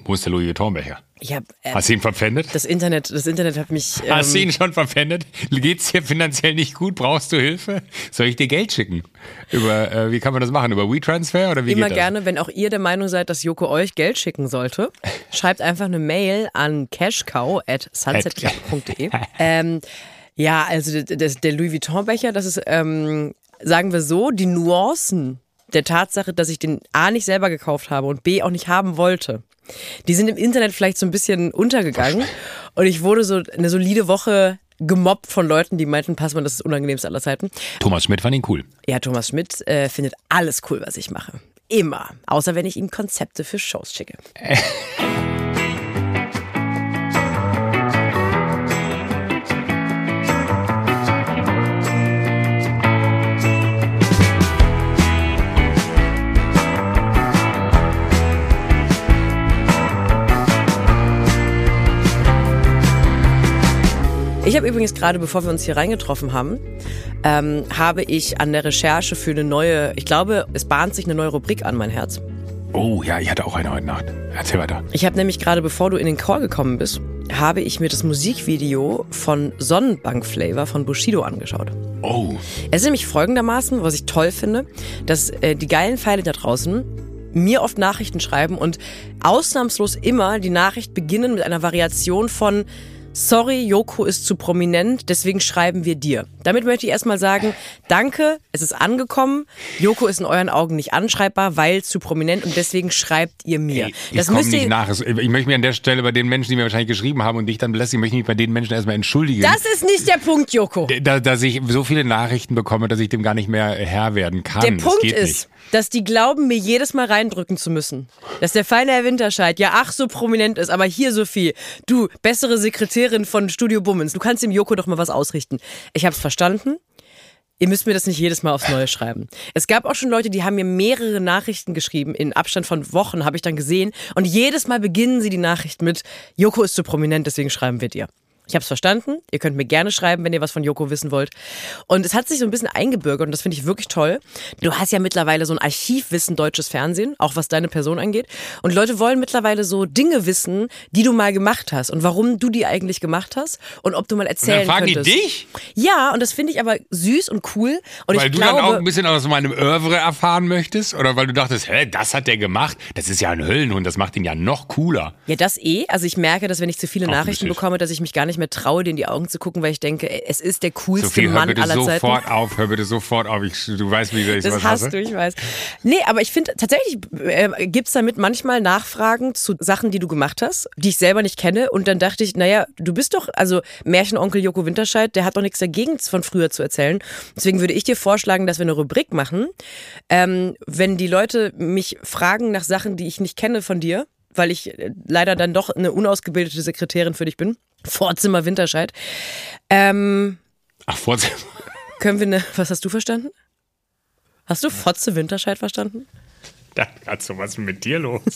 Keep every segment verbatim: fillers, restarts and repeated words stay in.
Wo ist der Louis Vuitton-Becher? Ich hab, äh, Hast du ihn verpfändet? Das Internet, das Internet hat mich... Ähm, Hast du ihn schon verpfändet? Geht's dir finanziell nicht gut? Brauchst du Hilfe? Soll ich dir Geld schicken? Über, äh, wie kann man das machen? Über WeTransfer oder wie Immer geht das? gerne, wenn auch ihr der Meinung seid, dass Joko euch Geld schicken sollte, schreibt einfach eine Mail an cashcow at sunsetclub punkt de. ähm, ja, also das, der Louis Vuitton-Becher, das ist, ähm, sagen wir so, die Nuancen der Tatsache, dass ich den A nicht selber gekauft habe und B auch nicht haben wollte. Die sind im Internet vielleicht so ein bisschen untergegangen und ich wurde so eine solide Woche gemobbt von Leuten, die meinten, Passmann, das ist das Unangenehmste aller Zeiten. Thomas Schmidt fand ihn cool. Ja, Thomas Schmidt äh, findet alles cool, was ich mache. Immer. Außer wenn ich ihm Konzepte für Shows schicke. Ich habe übrigens gerade, bevor wir uns hier reingetroffen haben, ähm, habe ich an der Recherche für eine neue, ich glaube, es bahnt sich eine neue Rubrik an, mein Herz. Oh ja, ich hatte auch eine heute Nacht. Erzähl weiter. Ich habe nämlich gerade, bevor du in den Call gekommen bist, habe ich mir das Musikvideo von Sonnenbank-Flavor von Bushido angeschaut. Oh. Es ist nämlich folgendermaßen, was ich toll finde, dass äh, die geilen Pfeile da draußen mir oft Nachrichten schreiben und ausnahmslos immer die Nachricht beginnen mit einer Variation von sorry, Joko ist zu prominent, deswegen schreiben wir dir. Damit möchte ich erstmal sagen, danke, es ist angekommen. Joko ist in euren Augen nicht anschreibbar, weil zu prominent und deswegen schreibt ihr mir. Ey, ich das komme müsst nicht ihr nach. Ich möchte mich an der Stelle bei den Menschen, die mir wahrscheinlich geschrieben haben und dich dann belästigen, möchte ich mich bei den Menschen erstmal entschuldigen. Das ist nicht der Punkt, Joko. Da, dass ich so viele Nachrichten bekomme, dass ich dem gar nicht mehr Herr werden kann. Der das Punkt geht ist, nicht. dass die glauben, mir jedes Mal reindrücken zu müssen. Dass der feine Herr Winterscheid ja ach so prominent ist, aber hier Sophie, du, bessere Sekretärin von Studio Bummens, du kannst dem Joko doch mal was ausrichten. Ich hab's verstanden. Ihr müsst mir das nicht jedes Mal aufs Neue schreiben. Es gab auch schon Leute, die haben mir mehrere Nachrichten geschrieben. In Abstand von Wochen habe ich dann gesehen. Und jedes Mal beginnen sie die Nachricht mit Joko ist zu prominent, deswegen schreiben wir dir. Ich habe es verstanden. Ihr könnt mir gerne schreiben, wenn ihr was von Joko wissen wollt. Und es hat sich so ein bisschen eingebürgert und das finde ich wirklich toll. Du hast ja mittlerweile so ein Archivwissen deutsches Fernsehen, auch was deine Person angeht. Und Leute wollen mittlerweile so Dinge wissen, die du mal gemacht hast und warum du die eigentlich gemacht hast und ob du mal erzählen und dann fragen könntest. Die dich? Ja, und das finde ich aber süß und cool. Und weil ich du glaube, dann auch ein bisschen aus meinem Oeuvre erfahren möchtest? Oder weil du dachtest, hä, das hat der gemacht? Das ist ja ein Höllenhund, das macht ihn ja noch cooler. Ja, das eh. Also ich merke, dass wenn ich zu viele Auch Nachrichten lustig. bekomme, dass ich mich gar nicht mehr traue, dir in die Augen zu gucken, weil ich denke, es ist der coolste Sophie, Mann hör bitte aller Zeiten. sofort auf, hör bitte sofort auf. Ich, du weißt, wie ich Das was hast hasse. du, ich weiß. Nee, aber ich finde, tatsächlich äh, gibt es damit manchmal Nachfragen zu Sachen, die du gemacht hast, die ich selber nicht kenne. Und dann dachte ich, naja, du bist doch, also Märchenonkel Joko Winterscheid, der hat doch nichts dagegen von früher zu erzählen. Deswegen würde ich dir vorschlagen, dass wir eine Rubrik machen. Ähm, wenn die Leute mich fragen nach Sachen, die ich nicht kenne von dir, weil ich äh, leider dann doch eine unausgebildete Sekretärin für dich bin, Vorzimmer Winterscheid. Ähm, Ach, Vorzimmer. können wir eine, was hast du verstanden? Hast du Fotze Winterscheid verstanden? Da hat's so was mit dir los.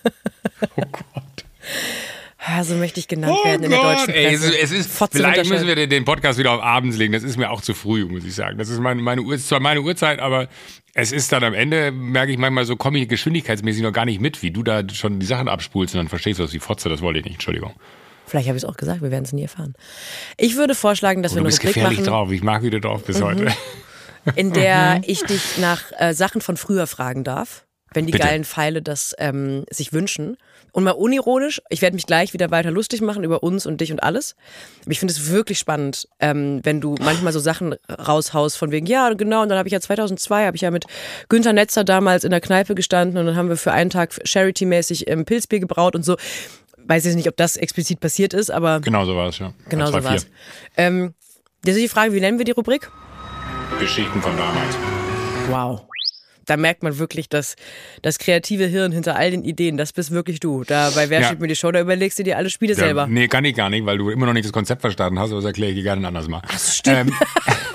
Oh Gott. Ja, so möchte ich genannt Oh werden in der Gott, deutschen ey, Presse. es, es ist, Fotze vielleicht Winterscheid. müssen wir den, den Podcast wieder auf abends legen. Das ist mir auch zu früh, muss ich sagen. Das ist meine, meine Uhr, ist zwar meine Uhrzeit, aber es ist dann am Ende, merke ich manchmal so, komme ich geschwindigkeitsmäßig noch gar nicht mit, wie du da schon die Sachen abspulst und dann verstehst du das wie Fotze. Das wollte ich nicht, Entschuldigung. Vielleicht habe ich es auch gesagt, wir werden es nie erfahren. Ich würde vorschlagen, dass Oh, wir du eine bist Rubrik gefährlich machen, drauf. Ich mag, wie du drauf bist heute. in der ich dich nach äh, Sachen von früher fragen darf, wenn die Bitte. geilen Pfeile das ähm, sich wünschen. Und mal unironisch, ich werde mich gleich wieder weiter lustig machen über uns und dich und alles. Aber ich finde es wirklich spannend, ähm, wenn du manchmal so Sachen raushaust von wegen, ja genau, und dann habe ich ja zweitausendzwei, habe ich ja mit Günther Netzer damals in der Kneipe gestanden und dann haben wir für einen Tag Charity-mäßig ähm, Pilzbier gebraut und so. Weiß jetzt nicht, ob das explizit passiert ist, aber Genau so war es, ja. genau Zwei, so war es. vier. Ähm, das ist die Frage, wie nennen wir die Rubrik? Geschichten von damals. Wow. Da merkt man wirklich, dass das kreative Hirn hinter all den Ideen, das bist wirklich du. Da bei Wer Ja. steht mir die Show, da überlegst du dir alle Spiele selber. Ja, nee, kann ich gar nicht, weil du immer noch nicht das Konzept verstanden hast, aber das erkläre ich dir gerne ein anderes Mal. Das stimmt. Ähm,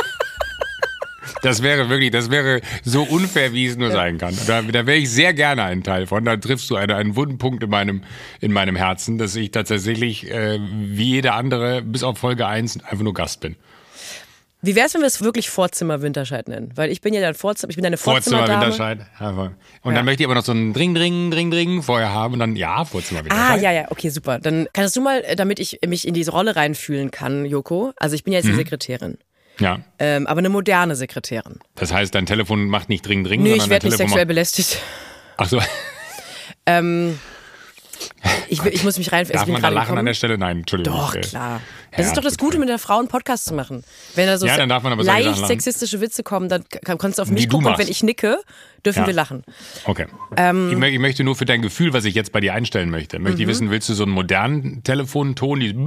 das wäre wirklich, das wäre so unfair, wie es nur sein kann. Da, da wäre ich sehr gerne ein Teil von. Da triffst du eine, einen wunden Punkt in meinem, in meinem Herzen, dass ich tatsächlich, äh, wie jeder andere, bis auf Folge eins einfach nur Gast bin. Wie wär's, wenn wir es wirklich Vorzimmer-Winterscheid nennen? Weil ich bin ja dein Vorzimmer, ich bin deine Vorzimmerdame. Vorzimmer-Winterscheid. Und Ja. dann möchte ich aber noch so ein Dring, Dring, Dring, Dring vorher haben und dann, ja, Vorzimmer-Winterscheid. Ah, ja, ja, okay, super. Dann kannst du mal, äh, damit ich mich in diese Rolle reinfühlen kann, Joko, also ich bin ja jetzt die Sekretärin, Ja, ähm, aber eine moderne Sekretärin. das heißt, dein Telefon macht nicht Dring, Dring, Nee, sondern ich dein werde nicht Telefon sexuell macht... belästigt. Ach so, Ähm, ich, will- ich muss mich rein... ich darf bin man da gerade lachen gekommen. an der Stelle? Nein, Entschuldigung. Doch, ich, äh, klar. Das ja, ist doch das gut, Gute, mit der Frau einen Podcast zu machen. Wenn da so Ja, dann darf man aber solche Sachen leicht lachen. sexistische Witze kommen, dann kann- kannst du auf Wie mich du gucken und machst. wenn ich nicke, dürfen Ja. wir lachen. Okay. Ähm, ich, mö- ich möchte nur für dein Gefühl, was ich jetzt bei dir einstellen möchte, möchte Mhm. ich wissen, willst du so einen modernen Telefonton, die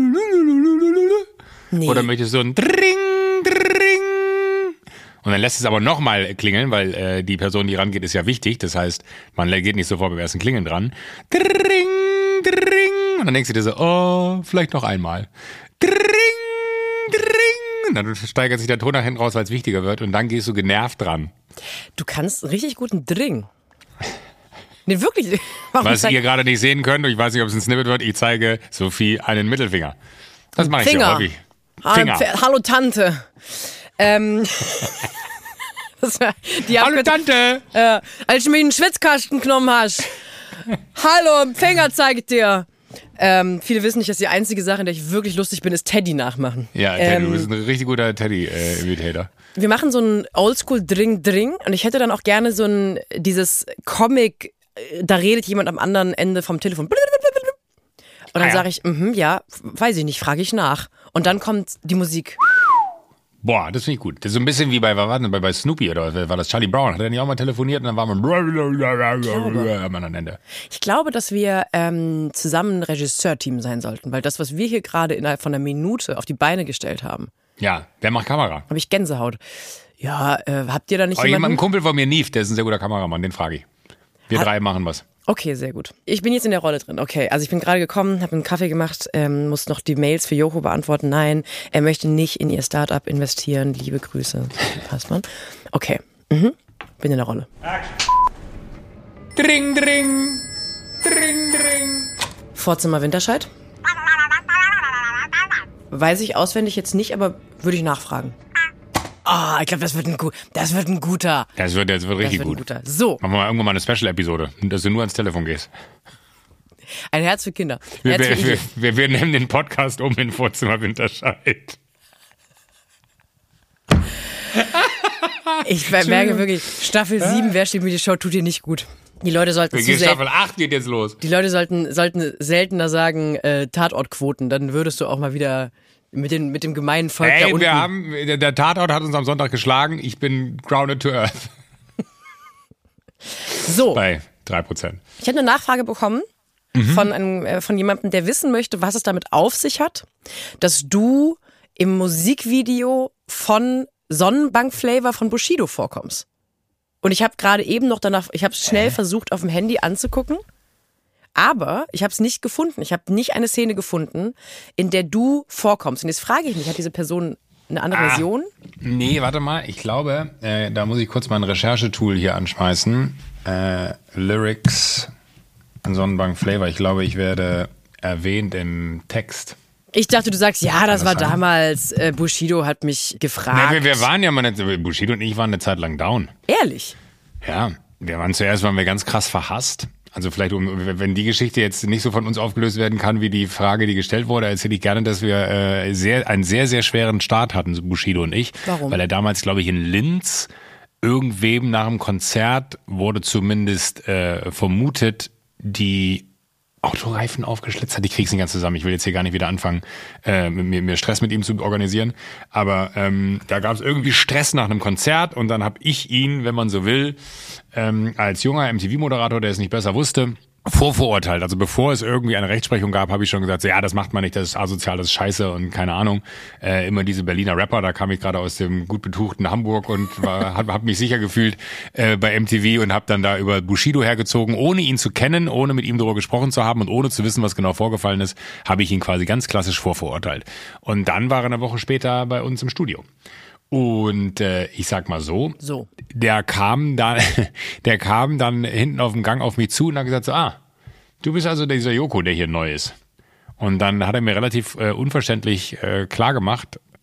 Nee. oder möchtest du so ein Dring, Dring? Und dann lässt es aber nochmal klingeln, weil äh, die Person, die rangeht, ist ja wichtig. Das heißt, man geht nicht sofort beim ersten Klingeln dran. Dring, Dring. Und dann denkst du dir so, oh, vielleicht noch einmal. Dring, Dring. Und dann steigert sich der Ton nach hinten raus, weil es wichtiger wird. Und dann gehst du genervt dran. Du kannst richtig guten Dring. Nee, wirklich. Warum Was sag- ihr gerade nicht sehen könnt, und ich weiß nicht, ob es ein Snippet wird, ich zeige Sophie einen Mittelfinger. Das mache ich sehr Finger. häufig. Ah, Finger. Pf- Hallo Tante. Ähm, das war, die Hallo Abkürzung- Tante! Äh, als du mir einen Schwitzkasten genommen hast. Hallo, Finger zeig ich dir. Ähm, viele wissen nicht, dass die einzige Sache, in der ich wirklich lustig bin, ist Teddy nachmachen. Ja, Teddy, Ähm, du bist ein richtig guter Teddy-Imitator. Wir machen so ein Oldschool-Dring-Dring und ich hätte dann auch gerne so ein, dieses Comic, äh, da redet jemand am anderen Ende vom Telefon. Und dann Ah ja. sage ich, mhm, ja, weiß ich nicht, frage ich nach. Und dann kommt die Musik. Boah, das finde ich gut. Das ist so ein bisschen wie bei, was war denn, bei, bei Snoopy oder war das Charlie Brown? Hat er nicht auch mal telefoniert und dann war man am anderen Ende. Ich glaube, dass wir ähm, zusammen ein Regisseurteam sein sollten, weil das, was wir hier gerade innerhalb von einer Minute auf die Beine gestellt haben, Ja, wer macht Kamera? habe ich Gänsehaut. Ja, äh, habt ihr da nicht Oh, jemand, ein jemanden? Kumpel von mir, Nief, der ist ein sehr guter Kameramann, den frage ich. Wir Hat- drei machen was. Okay, sehr gut. Ich bin jetzt in der Rolle drin. Okay, also ich bin gerade gekommen, habe einen Kaffee gemacht, ähm, muss noch die Mails für Joko beantworten. Nein, er möchte nicht in ihr Startup investieren. Liebe Grüße. Passt man? Okay, mhm. Bin in der Rolle. Dring, dring, dring, dring. Vorzimmer Winterscheid? Weiß ich auswendig jetzt nicht, aber würde ich nachfragen. Ah, ich glaube, das wird ein gut, das wird ein guter. Das wird, das wird Das richtig wird ein gut. guter. So, Machen wir mal irgendwann mal eine Special-Episode, dass du nur ans Telefon gehst. ein Herz für Kinder. Wir, Herz für wir, wir, Igel. wir, wir nehmen den Podcast um in Vorzimmer Winterscheid. Ich merke wirklich, Staffel sieben, wer steht mir die Show, tut dir nicht gut. Die Leute sollten zu Die sehr, Staffel acht geht jetzt los. die Leute sollten, sollten seltener sagen, äh, Tatortquoten, dann würdest du auch mal wieder mit, den, mit dem gemeinen Volk da Hey, unten. wir haben, der, der Tatort hat uns am Sonntag geschlagen. Ich bin grounded to earth So, bei drei Prozent. ich habe eine Nachfrage bekommen von, einem, äh, von jemandem, der wissen möchte, was es damit auf sich hat, dass du im Musikvideo von Sonnenbank-Flavor von Bushido vorkommst. Und ich habe gerade eben noch danach, ich habe es schnell versucht auf dem Handy anzugucken, aber ich habe es nicht gefunden. Ich habe nicht eine Szene gefunden, in der du vorkommst. Und jetzt frage ich mich, hat diese Person eine andere Ah. Version? Nee, warte mal. Ich glaube, äh, da muss ich kurz mein Recherchetool hier anschmeißen. Äh, Lyrics, Sonnenbank Flavor. Ich glaube, ich werde erwähnt im Text. Ich dachte, du sagst, ja, das das war sein? damals, äh, Bushido hat mich gefragt. Nee, wir, wir waren ja mal, eine, Bushido und ich waren eine Zeit lang down. Ehrlich? Ja, wir waren zuerst waren wir ganz krass verhasst. Also vielleicht, um, wenn die Geschichte jetzt nicht so von uns aufgelöst werden kann, wie die Frage, die gestellt wurde, erzähle ich gerne, dass wir äh, sehr, einen sehr, sehr schweren Start hatten, so Bushido und ich. Warum? Weil er damals, glaube ich, in Linz irgendwem nach dem Konzert wurde zumindest äh, vermutet, die Autoreifen aufgeschlitzt hat. Ich krieg's nicht ganz zusammen. Ich will jetzt hier gar nicht wieder anfangen, äh, mir, mir Stress mit ihm zu organisieren. Aber ähm, da gab es irgendwie Stress nach einem Konzert und dann habe ich ihn, wenn man so will, ähm, als junger M T V-Moderator, der es nicht besser wusste, vorverurteilt. Also bevor es irgendwie eine Rechtsprechung gab, habe ich schon gesagt, so, ja, das macht man nicht, das ist asozial, das ist scheiße und keine Ahnung. Äh, immer diese Berliner Rapper, da kam ich gerade aus dem gut betuchten Hamburg und habe hab mich sicher gefühlt äh, bei M T V und habe dann da über Bushido hergezogen, ohne ihn zu kennen, ohne mit ihm darüber gesprochen zu haben und ohne zu wissen, was genau vorgefallen ist, habe ich ihn quasi ganz klassisch vorverurteilt. Und dann war er eine Woche später bei uns im Studio. Und äh, ich sag mal so, So. der kam dann, der kam dann hinten auf dem Gang auf mich zu und hat gesagt so, ah, du bist also dieser Joko, der hier neu ist. Und dann hat er mir relativ äh, unverständlich äh, klar gemacht,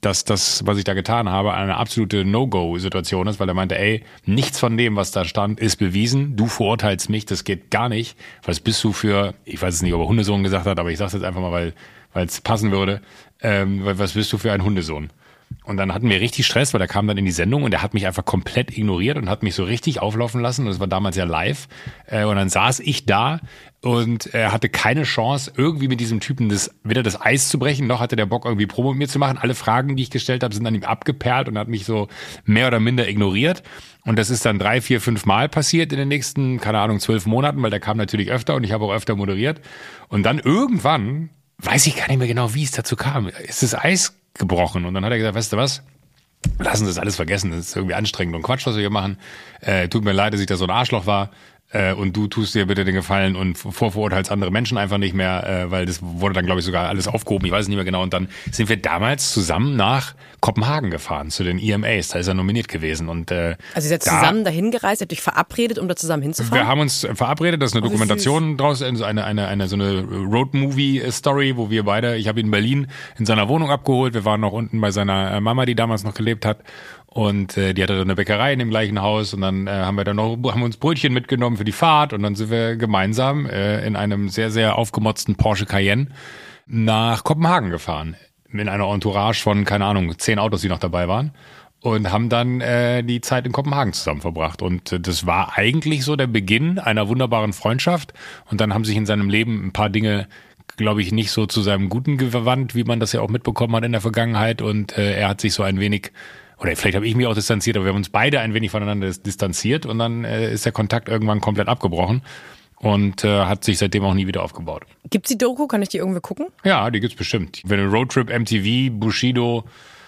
dass das, was ich da getan habe, eine absolute No-Go-Situation ist, weil er meinte, ey, nichts von dem, was da stand, ist bewiesen. Du verurteilst mich, das geht gar nicht. Was bist du für, ich weiß es nicht, ob er Hundesohn gesagt hat, aber ich sage jetzt einfach mal, weil weil es passen würde, ähm, was bist du für ein Hundesohn? Und dann hatten wir richtig Stress, weil er kam dann in die Sendung und er hat mich einfach komplett ignoriert und hat mich so richtig auflaufen lassen. Und das war damals ja live. Äh, und dann saß ich da und er hatte keine Chance, irgendwie mit diesem Typen das, weder das Eis zu brechen, noch hatte der Bock, irgendwie Promo mit mir zu machen. Alle Fragen, die ich gestellt habe, sind an ihm abgeperlt und er hat mich so mehr oder minder ignoriert. Und das ist dann drei, vier, fünf Mal passiert in den nächsten, keine Ahnung, zwölf Monaten, weil der kam natürlich öfter und ich habe auch öfter moderiert. Und dann irgendwann, weiß ich gar nicht mehr genau, wie es dazu kam, ist das Eis gebrochen. Und dann hat er gesagt, weißt du was, lassen Sie das alles vergessen, das ist irgendwie anstrengend und Quatsch, was wir hier machen. Äh, tut mir leid, dass ich da so ein Arschloch war. Äh, und du tust dir bitte den Gefallen und vorverurteilst andere Menschen einfach nicht mehr, äh, weil das wurde dann, glaube ich, sogar alles aufgehoben, ich weiß es nicht mehr genau. Und dann sind wir damals zusammen nach Kopenhagen gefahren, zu den E M As, da ist er nominiert gewesen. Und äh, also ihr seid da, zusammen dahin gereist, habt euch verabredet, um da zusammen hinzufahren? Wir haben uns verabredet, das ist eine oh, Dokumentation draus, eine, eine, eine, eine so eine Road-Movie-Story, wo wir beide, ich habe ihn in Berlin in seiner Wohnung abgeholt, wir waren noch unten bei seiner Mama, die damals noch gelebt hat. Und äh, die hatte eine Bäckerei in dem gleichen Haus und dann äh, haben wir dann noch haben uns Brötchen mitgenommen für die Fahrt und dann sind wir gemeinsam äh, in einem sehr sehr aufgemotzten Porsche Cayenne nach Kopenhagen gefahren in einer Entourage von keine Ahnung zehn Autos, die noch dabei waren und haben dann äh, die Zeit in Kopenhagen zusammen verbracht und äh, das war eigentlich so der Beginn einer wunderbaren Freundschaft und dann haben sich in seinem Leben ein paar Dinge, glaube ich, nicht so zu seinem Guten gewandt, wie man das ja auch mitbekommen hat in der Vergangenheit und äh, er hat sich so ein wenig oder vielleicht habe ich mich auch distanziert, aber wir haben uns beide ein wenig voneinander distanziert und dann äh, ist der Kontakt irgendwann komplett abgebrochen und äh, hat sich seitdem auch nie wieder aufgebaut. Gibt's die Doku? Kann ich die irgendwie gucken? Ja, die gibt's bestimmt. Wenn du Roadtrip M T V, Bushido,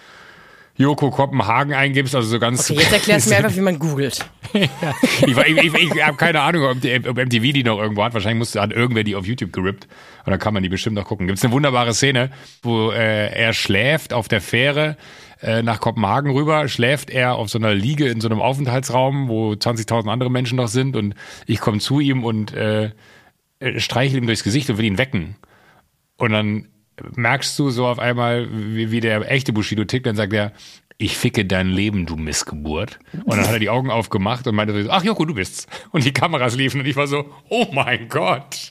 Joko Kopenhagen eingibst, also so ganz... Okay, jetzt erklärst du mir einfach, wie man googelt. ja, ich ich, ich, ich habe keine Ahnung, ob, die, ob M T V die noch irgendwo hat. Wahrscheinlich musste, hat irgendwer die auf YouTube gerippt und dann kann man die bestimmt noch gucken. Gibt's eine wunderbare Szene, wo äh, er schläft auf der Fähre nach Kopenhagen rüber, schläft er auf so einer Liege in so einem Aufenthaltsraum, wo zwanzigtausend andere Menschen noch sind und ich komme zu ihm und äh, streichel ihm durchs Gesicht und will ihn wecken. Und dann merkst du so auf einmal, wie, wie der echte Bushido tickt, dann sagt er, ich ficke dein Leben, du Missgeburt. Und dann hat er die Augen aufgemacht und meinte so, ach Joko, du bist's. Und die Kameras liefen und ich war so, oh mein Gott.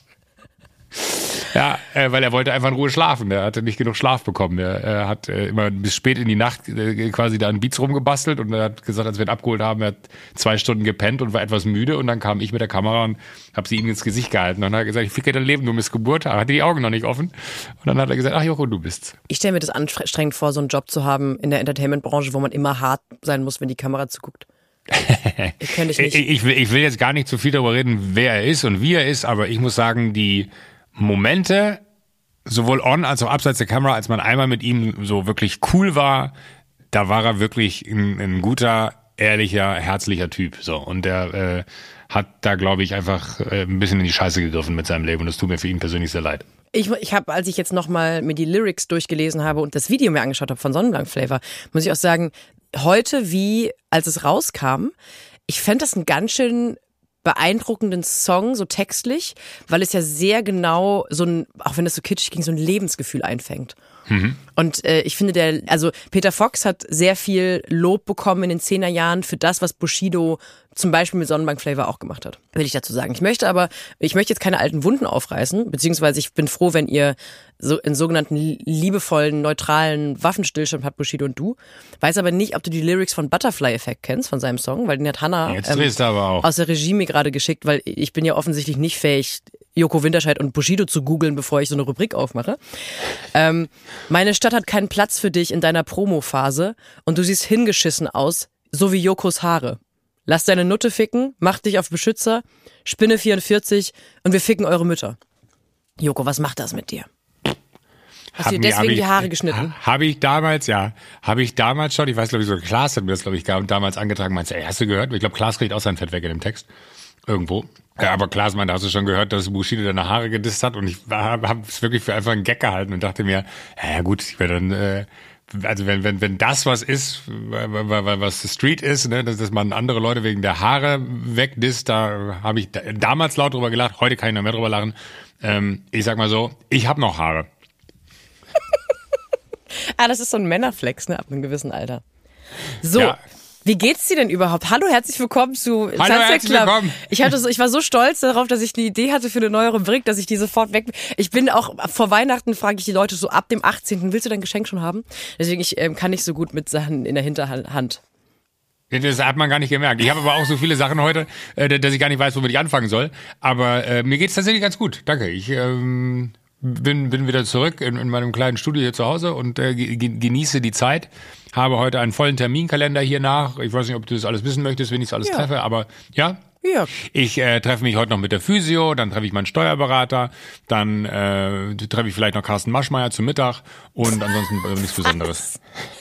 Ja, äh, weil er wollte einfach in Ruhe schlafen. Er hatte nicht genug Schlaf bekommen. Er, er hat äh, immer bis spät in die Nacht äh, quasi da an Beats rumgebastelt und er hat gesagt, als wir ihn abgeholt haben, er hat zwei Stunden gepennt und war etwas müde und dann kam ich mit der Kamera und habe sie ihm ins Gesicht gehalten und dann hat er gesagt, ich ficke dein Leben, du Missgeburt. Er hatte die Augen noch nicht offen und dann hat er gesagt, ach Joko, du bist's. Ich stelle mir das anstrengend vor, so einen Job zu haben in der Entertainment-Branche, wo man immer hart sein muss, wenn die Kamera zuguckt. Ich kenn dich nicht. ich, ich, will, ich will jetzt gar nicht zu viel darüber reden, wer er ist und wie er ist, aber ich muss sagen, die Momente, sowohl on als auch abseits der Kamera, als man einmal mit ihm so wirklich cool war, da war er wirklich ein, ein guter, ehrlicher, herzlicher Typ. So und der äh, hat da, glaube ich, einfach äh, ein bisschen in die Scheiße gegriffen mit seinem Leben und das tut mir für ihn persönlich sehr leid. Ich, ich habe, als ich jetzt nochmal mir die Lyrics durchgelesen habe und das Video mir angeschaut habe von Sonnenblank Flavor, muss ich auch sagen, heute wie als es rauskam, ich fände das ein ganz schön beeindruckenden Song, so textlich, weil es ja sehr genau so ein, auch wenn das so kitschig ging, so ein Lebensgefühl einfängt. Mhm. Und äh, ich finde, der, also Peter Fox hat sehr viel Lob bekommen in den zehner Jahren für das, was Bushido zum Beispiel mit Sonnenbank Flavor auch gemacht hat, will ich dazu sagen. Ich möchte aber, ich möchte jetzt keine alten Wunden aufreißen, beziehungsweise ich bin froh, wenn ihr so in sogenannten liebevollen, neutralen Waffenstillstand habt, Bushido und du. Weiß aber nicht, ob du die Lyrics von Butterfly Effect kennst, von seinem Song, weil den hat Hannah jetzt drehst du aber auch. aus der Regie mir gerade geschickt, weil ich bin ja offensichtlich nicht fähig, Joko Winterscheid und Bushido zu googeln, bevor ich so eine Rubrik aufmache. Ähm, meine Stadt hat keinen Platz für dich in deiner Promophase und du siehst hingeschissen aus, so wie Jokos Haare. Lass deine Nutte ficken, mach dich auf Beschützer, Spinne vierundvierzig und wir ficken eure Mütter. Joko, was macht das mit dir? Hast du dir deswegen ich, die Haare geschnitten? Habe ich damals, ja. Habe ich damals schon, ich weiß, glaube ich, so Klaas hat mir das, glaube ich, damals angetragen, meinst du, ey, hast du gehört? Ich glaube, Klaas kriegt auch sein Fett weg in dem Text. Irgendwo. Ja, aber Klaas meinte, hast du schon gehört, dass Bushido deine Haare gedisst hat? Und ich habe es wirklich für einfach einen Gag gehalten und dachte mir, ja gut, ich werde dann... Äh, also wenn wenn wenn das was ist, was Street ist, ne, dass man andere Leute wegen der Haare wegdisst, da habe ich damals laut drüber gelacht, heute kann ich noch mehr drüber lachen. Ähm, ich sag mal so, ich habe noch Haare. Ah, das ist so ein Männerflex, ne, ab einem gewissen Alter. So. Ja. Wie geht's dir denn überhaupt? Hallo, herzlich willkommen zu Hallo, Sunset herzlich Club. willkommen. Ich hatte so, ich war so stolz darauf, dass ich eine Idee hatte für eine neue Rubrik, dass ich die sofort weg. Ich bin auch vor Weihnachten frage ich die Leute so ab dem achtzehnten Willst du dein Geschenk schon haben? Deswegen ich ähm, kann nicht so gut mit Sachen in der Hinterhand. Das hat man gar nicht gemerkt. Ich habe aber auch so viele Sachen heute, äh, dass ich gar nicht weiß, womit ich anfangen soll. Aber äh, mir geht's tatsächlich ganz gut. Danke. Ich ähm, bin bin wieder zurück in, in meinem kleinen Studio hier zu Hause und äh, genieße die Zeit. Habe heute einen vollen Terminkalender hier nach. Ich weiß nicht, ob du das alles wissen möchtest, wenn ich das alles Ja. treffe, aber ja. Ja. Ich äh, treffe mich heute noch mit der Physio, dann treffe ich meinen Steuerberater, dann äh, treffe ich vielleicht noch Carsten Maschmeyer zum Mittag und ansonsten äh, nichts Besonderes.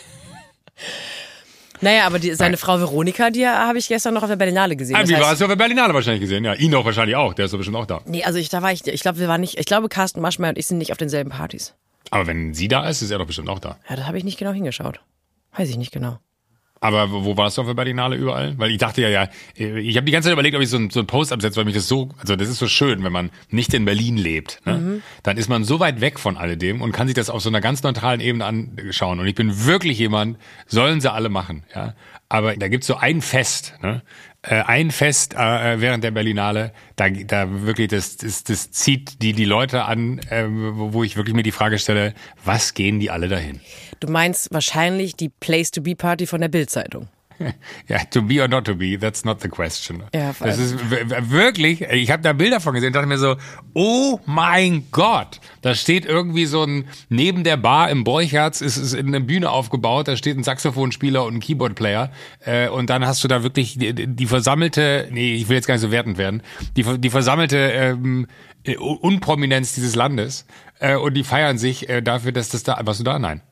Naja, aber die, seine Frau Veronika, die habe ich gestern noch auf der Berlinale gesehen. Ah, Das wie heißt- war es auf der Berlinale wahrscheinlich gesehen? Ja, ihn auch wahrscheinlich auch. Der ist doch bestimmt auch da. Nee, also ich, da war ich, ich glaube, wir waren nicht, ich glaube, Carsten Maschmeyer und ich sind nicht auf denselben Partys. Aber wenn sie da ist, ist er doch bestimmt auch da. Ja, da habe ich nicht genau hingeschaut. Weiß ich nicht genau. Aber wo wo warst du auf der Berlinale überall? Weil ich dachte ja, ja, ich habe die ganze Zeit überlegt, ob ich so einen so einen Post absetze, weil mich das so, also das ist so schön, wenn man nicht in Berlin lebt. Ne? Mhm. Dann ist man so weit weg von alledem und kann sich das auf so einer ganz neutralen Ebene anschauen. Und ich bin wirklich jemand, sollen sie alle machen. Ja, aber da gibt's so ein Fest, ne? Äh, ein Fest äh, während der Berlinale, da, da wirklich, das, das, das zieht die, die Leute an, äh, wo, wo ich wirklich mir die Frage stelle, was gehen die alle dahin? Du meinst wahrscheinlich die Place-to-Be-Party von der Bild-Zeitung. Ja, to be or not to be, that's not the question. Ja, vor das allem. ist w- w- wirklich, ich habe da Bilder von gesehen und dachte mir so, oh mein Gott, da steht irgendwie so ein, neben der Bar im Borchertz ist es in eine Bühne aufgebaut, da steht ein Saxophonspieler und ein Keyboardplayer äh, und dann hast du da wirklich die, die versammelte, nee, ich will jetzt gar nicht so wertend werden, die, die versammelte ähm, Unprominenz dieses Landes äh, und die feiern sich äh, dafür, dass das da, warst du da? Nein.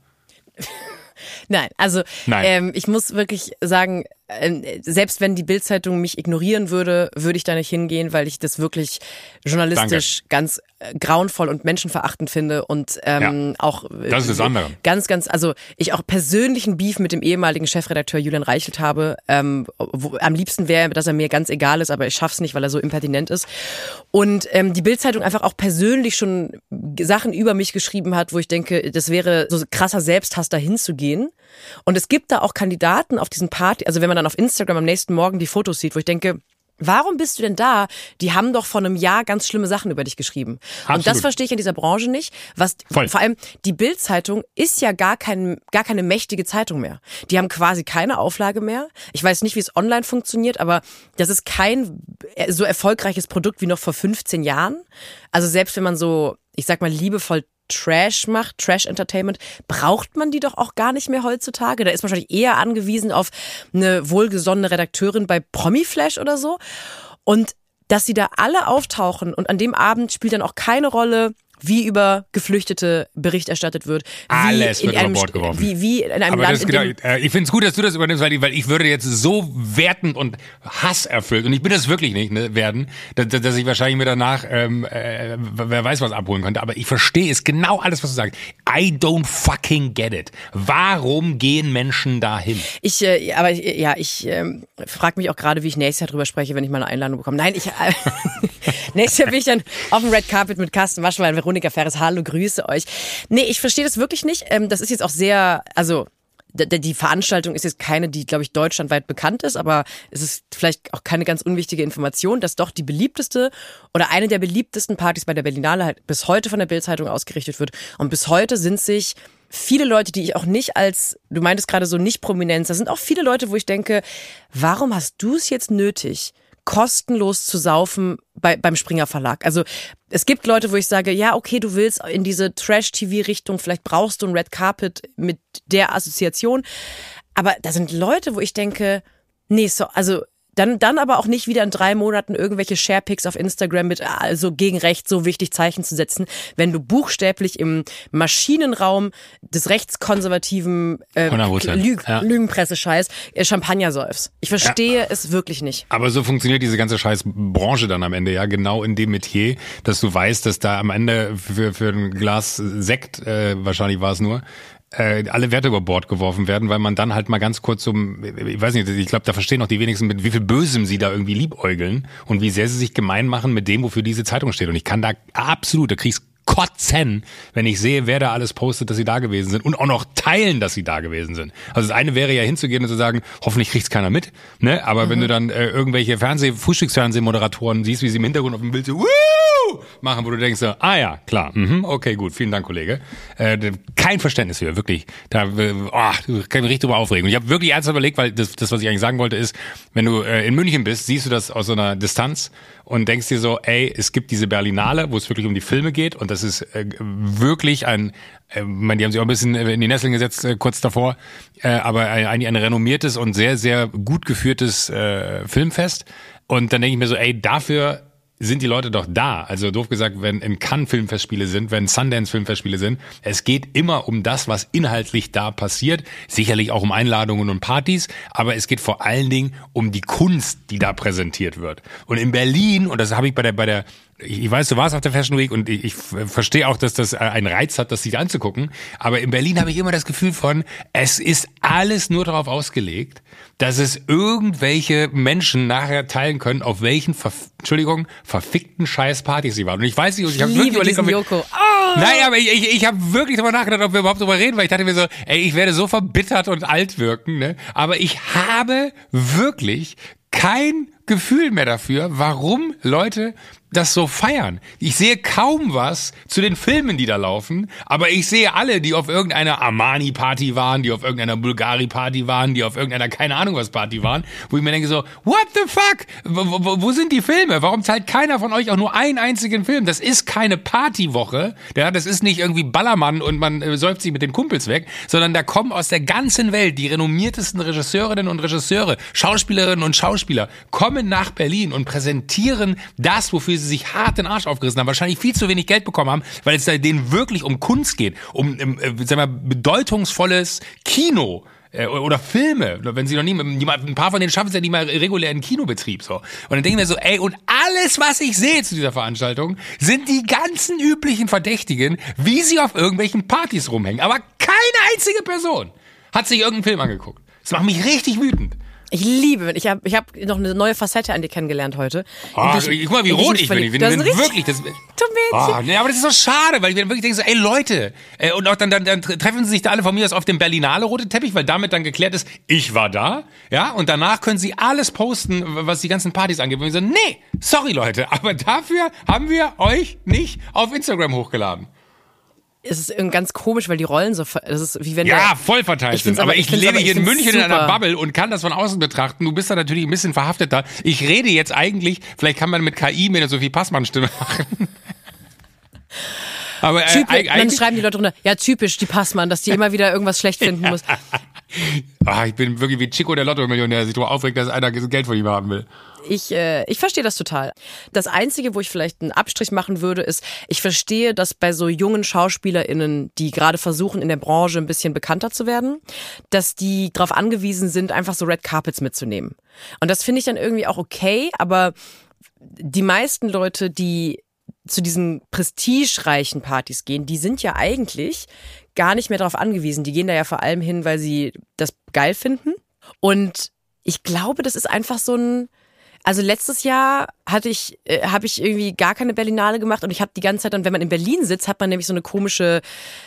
Nein, also Nein. Ähm, ich muss wirklich sagen, äh, selbst wenn die Bild-Zeitung mich ignorieren würde, würde ich da nicht hingehen, weil ich das wirklich journalistisch Danke. ganz äh, grauenvoll und menschenverachtend finde und ähm, Ja, auch äh, das ist das andere. ganz, ganz, also ich auch persönlichen Beef mit dem ehemaligen Chefredakteur Julian Reichelt habe. Ähm, wo, am liebsten wäre, dass er mir ganz egal ist, aber ich schaff's nicht, weil er so impertinent ist. Und ähm, die Bild-Zeitung einfach auch persönlich schon Sachen über mich geschrieben hat, wo ich denke, das wäre so krasser Selbsthass, da hinzugehen. Und es gibt da auch Kandidaten auf diesen Party, also wenn man dann auf Instagram am nächsten Morgen die Fotos sieht, wo ich denke, warum bist du denn da? Die haben doch vor einem Jahr ganz schlimme Sachen über dich geschrieben. Absolut. Und das verstehe ich in dieser Branche nicht. Was Voll. vor allem die Bild-Zeitung ist ja gar kein, gar keine mächtige Zeitung mehr. Die haben quasi keine Auflage mehr. Ich weiß nicht, wie es online funktioniert, aber das ist kein so erfolgreiches Produkt wie noch vor fünfzehn Jahren. Also selbst wenn man so, ich sag mal, liebevoll Trash macht, Trash-Entertainment, braucht man die doch auch gar nicht mehr heutzutage. Da ist man wahrscheinlich eher angewiesen auf eine wohlgesonnene Redakteurin bei Promiflash oder so. Und dass sie da alle auftauchen und an dem Abend spielt dann auch keine Rolle, wie über Geflüchtete Bericht erstattet wird. Wie Alles in wird über einem, Bord geworfen. Wie, wie in einem Aber Land, das, in genau, dem äh, ich finde es gut, dass du das übernimmst, weil ich, weil ich würde jetzt so wertend und hasserfüllt, und ich bin das wirklich nicht, ne, werden, dass, dass ich wahrscheinlich mir danach, ähm, äh, wer weiß was abholen könnte, aber ich verstehe es genau alles, was du sagst. I don't fucking get it. Warum gehen Menschen dahin? Ich, äh, aber ich, ja, ich ähm, frage mich auch gerade, wie ich nächstes Jahr drüber spreche, wenn ich mal eine Einladung bekomme. Nein, ich, äh, nächstes Jahr bin ich dann auf dem Red Carpet mit Carsten Maschmeyer und Veronika Ferres. Hallo, grüße euch. Nee, ich verstehe das wirklich nicht. Ähm, das ist jetzt auch sehr, also d- d- die Veranstaltung ist jetzt keine, die, glaube ich, deutschlandweit bekannt ist, aber es ist vielleicht auch keine ganz unwichtige Information, dass doch die beliebteste oder eine der beliebtesten Partys bei der Berlinale halt bis heute von der Bild-Zeitung ausgerichtet wird. Und bis heute sind sich viele Leute, die ich auch nicht als, du meintest gerade so nicht Prominenz, da sind auch viele Leute, wo ich denke, warum hast du es jetzt nötig, kostenlos zu saufen bei, beim Springer Verlag? Also es gibt Leute, wo ich sage, ja, okay, du willst in diese Trash-T V-Richtung, vielleicht brauchst du ein Red Carpet mit der Assoziation, aber da sind Leute, wo ich denke, nee, so, also dann, dann aber auch nicht wieder in drei Monaten irgendwelche Sharepics auf Instagram mit, also gegen rechts so wichtig Zeichen zu setzen, wenn du buchstäblich im Maschinenraum des rechtskonservativen äh, hundert Prozent. Lüg Ja. Lügenpresse-Scheiß äh, Champagner säufst. Ich verstehe ja. es wirklich nicht. Aber so funktioniert diese ganze scheiß Branche dann am Ende, ja, genau in dem Metier, dass du weißt, dass da am Ende für, für ein Glas Sekt, äh, wahrscheinlich war es nur, äh, alle Werte über Bord geworfen werden, weil man dann halt mal ganz kurz zum, ich weiß nicht, ich glaube, da verstehen auch die wenigsten, mit wie viel Bösem sie da irgendwie liebäugeln und wie sehr sie sich gemein machen mit dem, wofür diese Zeitung steht. Und ich kann da absolut, da kriegst kotzen, wenn ich sehe, wer da alles postet, dass sie da gewesen sind und auch noch teilen, dass sie da gewesen sind. Also das eine wäre ja hinzugehen und zu sagen, hoffentlich kriegt's keiner mit, ne? Aber mhm. wenn du dann äh, irgendwelche Fernseh-, Frühstücksfernsehmoderatoren siehst, wie sie im Hintergrund auf dem Bild so Woo! machen, wo du denkst, so, ah ja, klar, mhm, okay, gut, vielen Dank, Kollege. Äh, kein Verständnis für, wirklich. Da, oh, du kannst mich richtig drüber aufregen. Und ich habe wirklich ernsthaft überlegt, weil das, das, was ich eigentlich sagen wollte, ist, wenn du äh, in München bist, siehst du das aus so einer Distanz und denkst dir so, ey, es gibt diese Berlinale, wo es wirklich um die Filme geht und das ist äh, wirklich ein, äh, man, die haben sich auch ein bisschen in die Nesseln gesetzt äh, kurz davor, äh, aber eigentlich ein, ein renommiertes und sehr, sehr gut geführtes äh, Filmfest. Und dann denke ich mir so, ey, dafür sind die Leute doch da. Also doof gesagt, wenn in Cannes Filmfestspiele sind, wenn Sundance Filmfestspiele sind, es geht immer um das, was inhaltlich da passiert. Sicherlich auch um Einladungen und Partys, aber es geht vor allen Dingen um die Kunst, die da präsentiert wird. Und in Berlin, und das habe ich bei der, bei der, ich weiß, du warst auf der Fashion Week und ich, ich verstehe auch, dass das einen Reiz hat, das sich anzugucken, aber in Berlin habe ich immer das Gefühl von, es ist alles nur darauf ausgelegt, dass es irgendwelche Menschen nachher teilen können, auf welchen, Ver- Entschuldigung, verfickten Scheißpartys sie waren. Und ich weiß nicht, ich, ich habe wirklich überlegt, ob wir, Joko. Oh. Naja, aber ich, ich, ich habe wirklich darüber nachgedacht, ob wir überhaupt darüber reden, weil ich dachte mir so, ey, ich werde so verbittert und alt wirken, ne? Aber ich habe wirklich kein Gefühl mehr dafür, warum Leute das so feiern. Ich sehe kaum was zu den Filmen, die da laufen, aber ich sehe alle, die auf irgendeiner Armani-Party waren, die auf irgendeiner Bulgari-Party waren, die auf irgendeiner keine Ahnung was Party waren, wo ich mir denke so, what the fuck? Wo, wo, wo sind die Filme? Warum zahlt keiner von euch auch nur einen einzigen Film? Das ist keine Partywoche, ja, das ist nicht irgendwie Ballermann und man äh, säuft sich mit den Kumpels weg, sondern da kommen aus der ganzen Welt die renommiertesten Regisseurinnen und Regisseure, Schauspielerinnen und Schauspieler, kommen nach Berlin und präsentieren das, wofür sie sich hart den Arsch aufgerissen haben, wahrscheinlich viel zu wenig Geld bekommen haben, weil es da denen wirklich um Kunst geht, um äh, sag mal, bedeutungsvolles Kino äh, oder Filme, wenn sie noch nie, ein paar von denen schaffen es ja nicht mal regulären Kinobetrieb, so. Und dann denke ich mir so, ey, und alles, was ich sehe zu dieser Veranstaltung, sind die ganzen üblichen Verdächtigen, wie sie auf irgendwelchen Partys rumhängen, aber keine einzige Person hat sich irgendeinen Film angeguckt. Das macht mich richtig wütend. Ich liebe, ich habe ich hab noch eine neue Facette an dir kennengelernt heute. Oh, ich, guck mal, wie rot ich bin. Ich bin, bin wirklich, das, tut mir oh, nee, aber das ist so schade, weil ich dann wirklich denke so, ey Leute, äh, und auch dann, dann, dann treffen sie sich da alle von mir aus auf dem Berlinale rote Teppich, weil damit dann geklärt ist, ich war da, ja, und danach können sie alles posten, was die ganzen Partys angeht. Und ich so, nee, sorry Leute, aber dafür haben wir euch nicht auf Instagram hochgeladen. Es ist ganz komisch, weil die Rollen so, das ist wie wenn ja, der, voll verteilt sind. Aber ich, ich lebe aber, hier in München super. in einer Bubble und kann das von außen betrachten. Du bist da natürlich ein bisschen verhafteter. Ich rede jetzt eigentlich, vielleicht kann man mit K I mir so viel Passmann-Stimme machen. Aber äh, Typisch, dann schreiben die Leute drunter, ja typisch, die Passmann, dass die immer wieder irgendwas schlecht finden muss. Ach, ich bin wirklich wie Chico der Lotto-Millionär, der sich darüber aufregt, dass einer Geld von ihm haben will. Ich, äh, ich verstehe das total. Das Einzige, wo ich vielleicht einen Abstrich machen würde, ist, ich verstehe, dass bei so jungen SchauspielerInnen, die gerade versuchen, in der Branche ein bisschen bekannter zu werden, dass die darauf angewiesen sind, einfach so Red Carpets mitzunehmen. Und das finde ich dann irgendwie auch okay, aber die meisten Leute, die zu diesen prestigereichen Partys gehen, die sind ja eigentlich gar nicht mehr darauf angewiesen. Die gehen da ja vor allem hin, weil sie das geil finden. Und ich glaube, das ist einfach so ein, also letztes Jahr hatte ich, äh, habe ich irgendwie gar keine Berlinale gemacht und ich habe die ganze Zeit dann, wenn man in Berlin sitzt, hat man nämlich so eine komische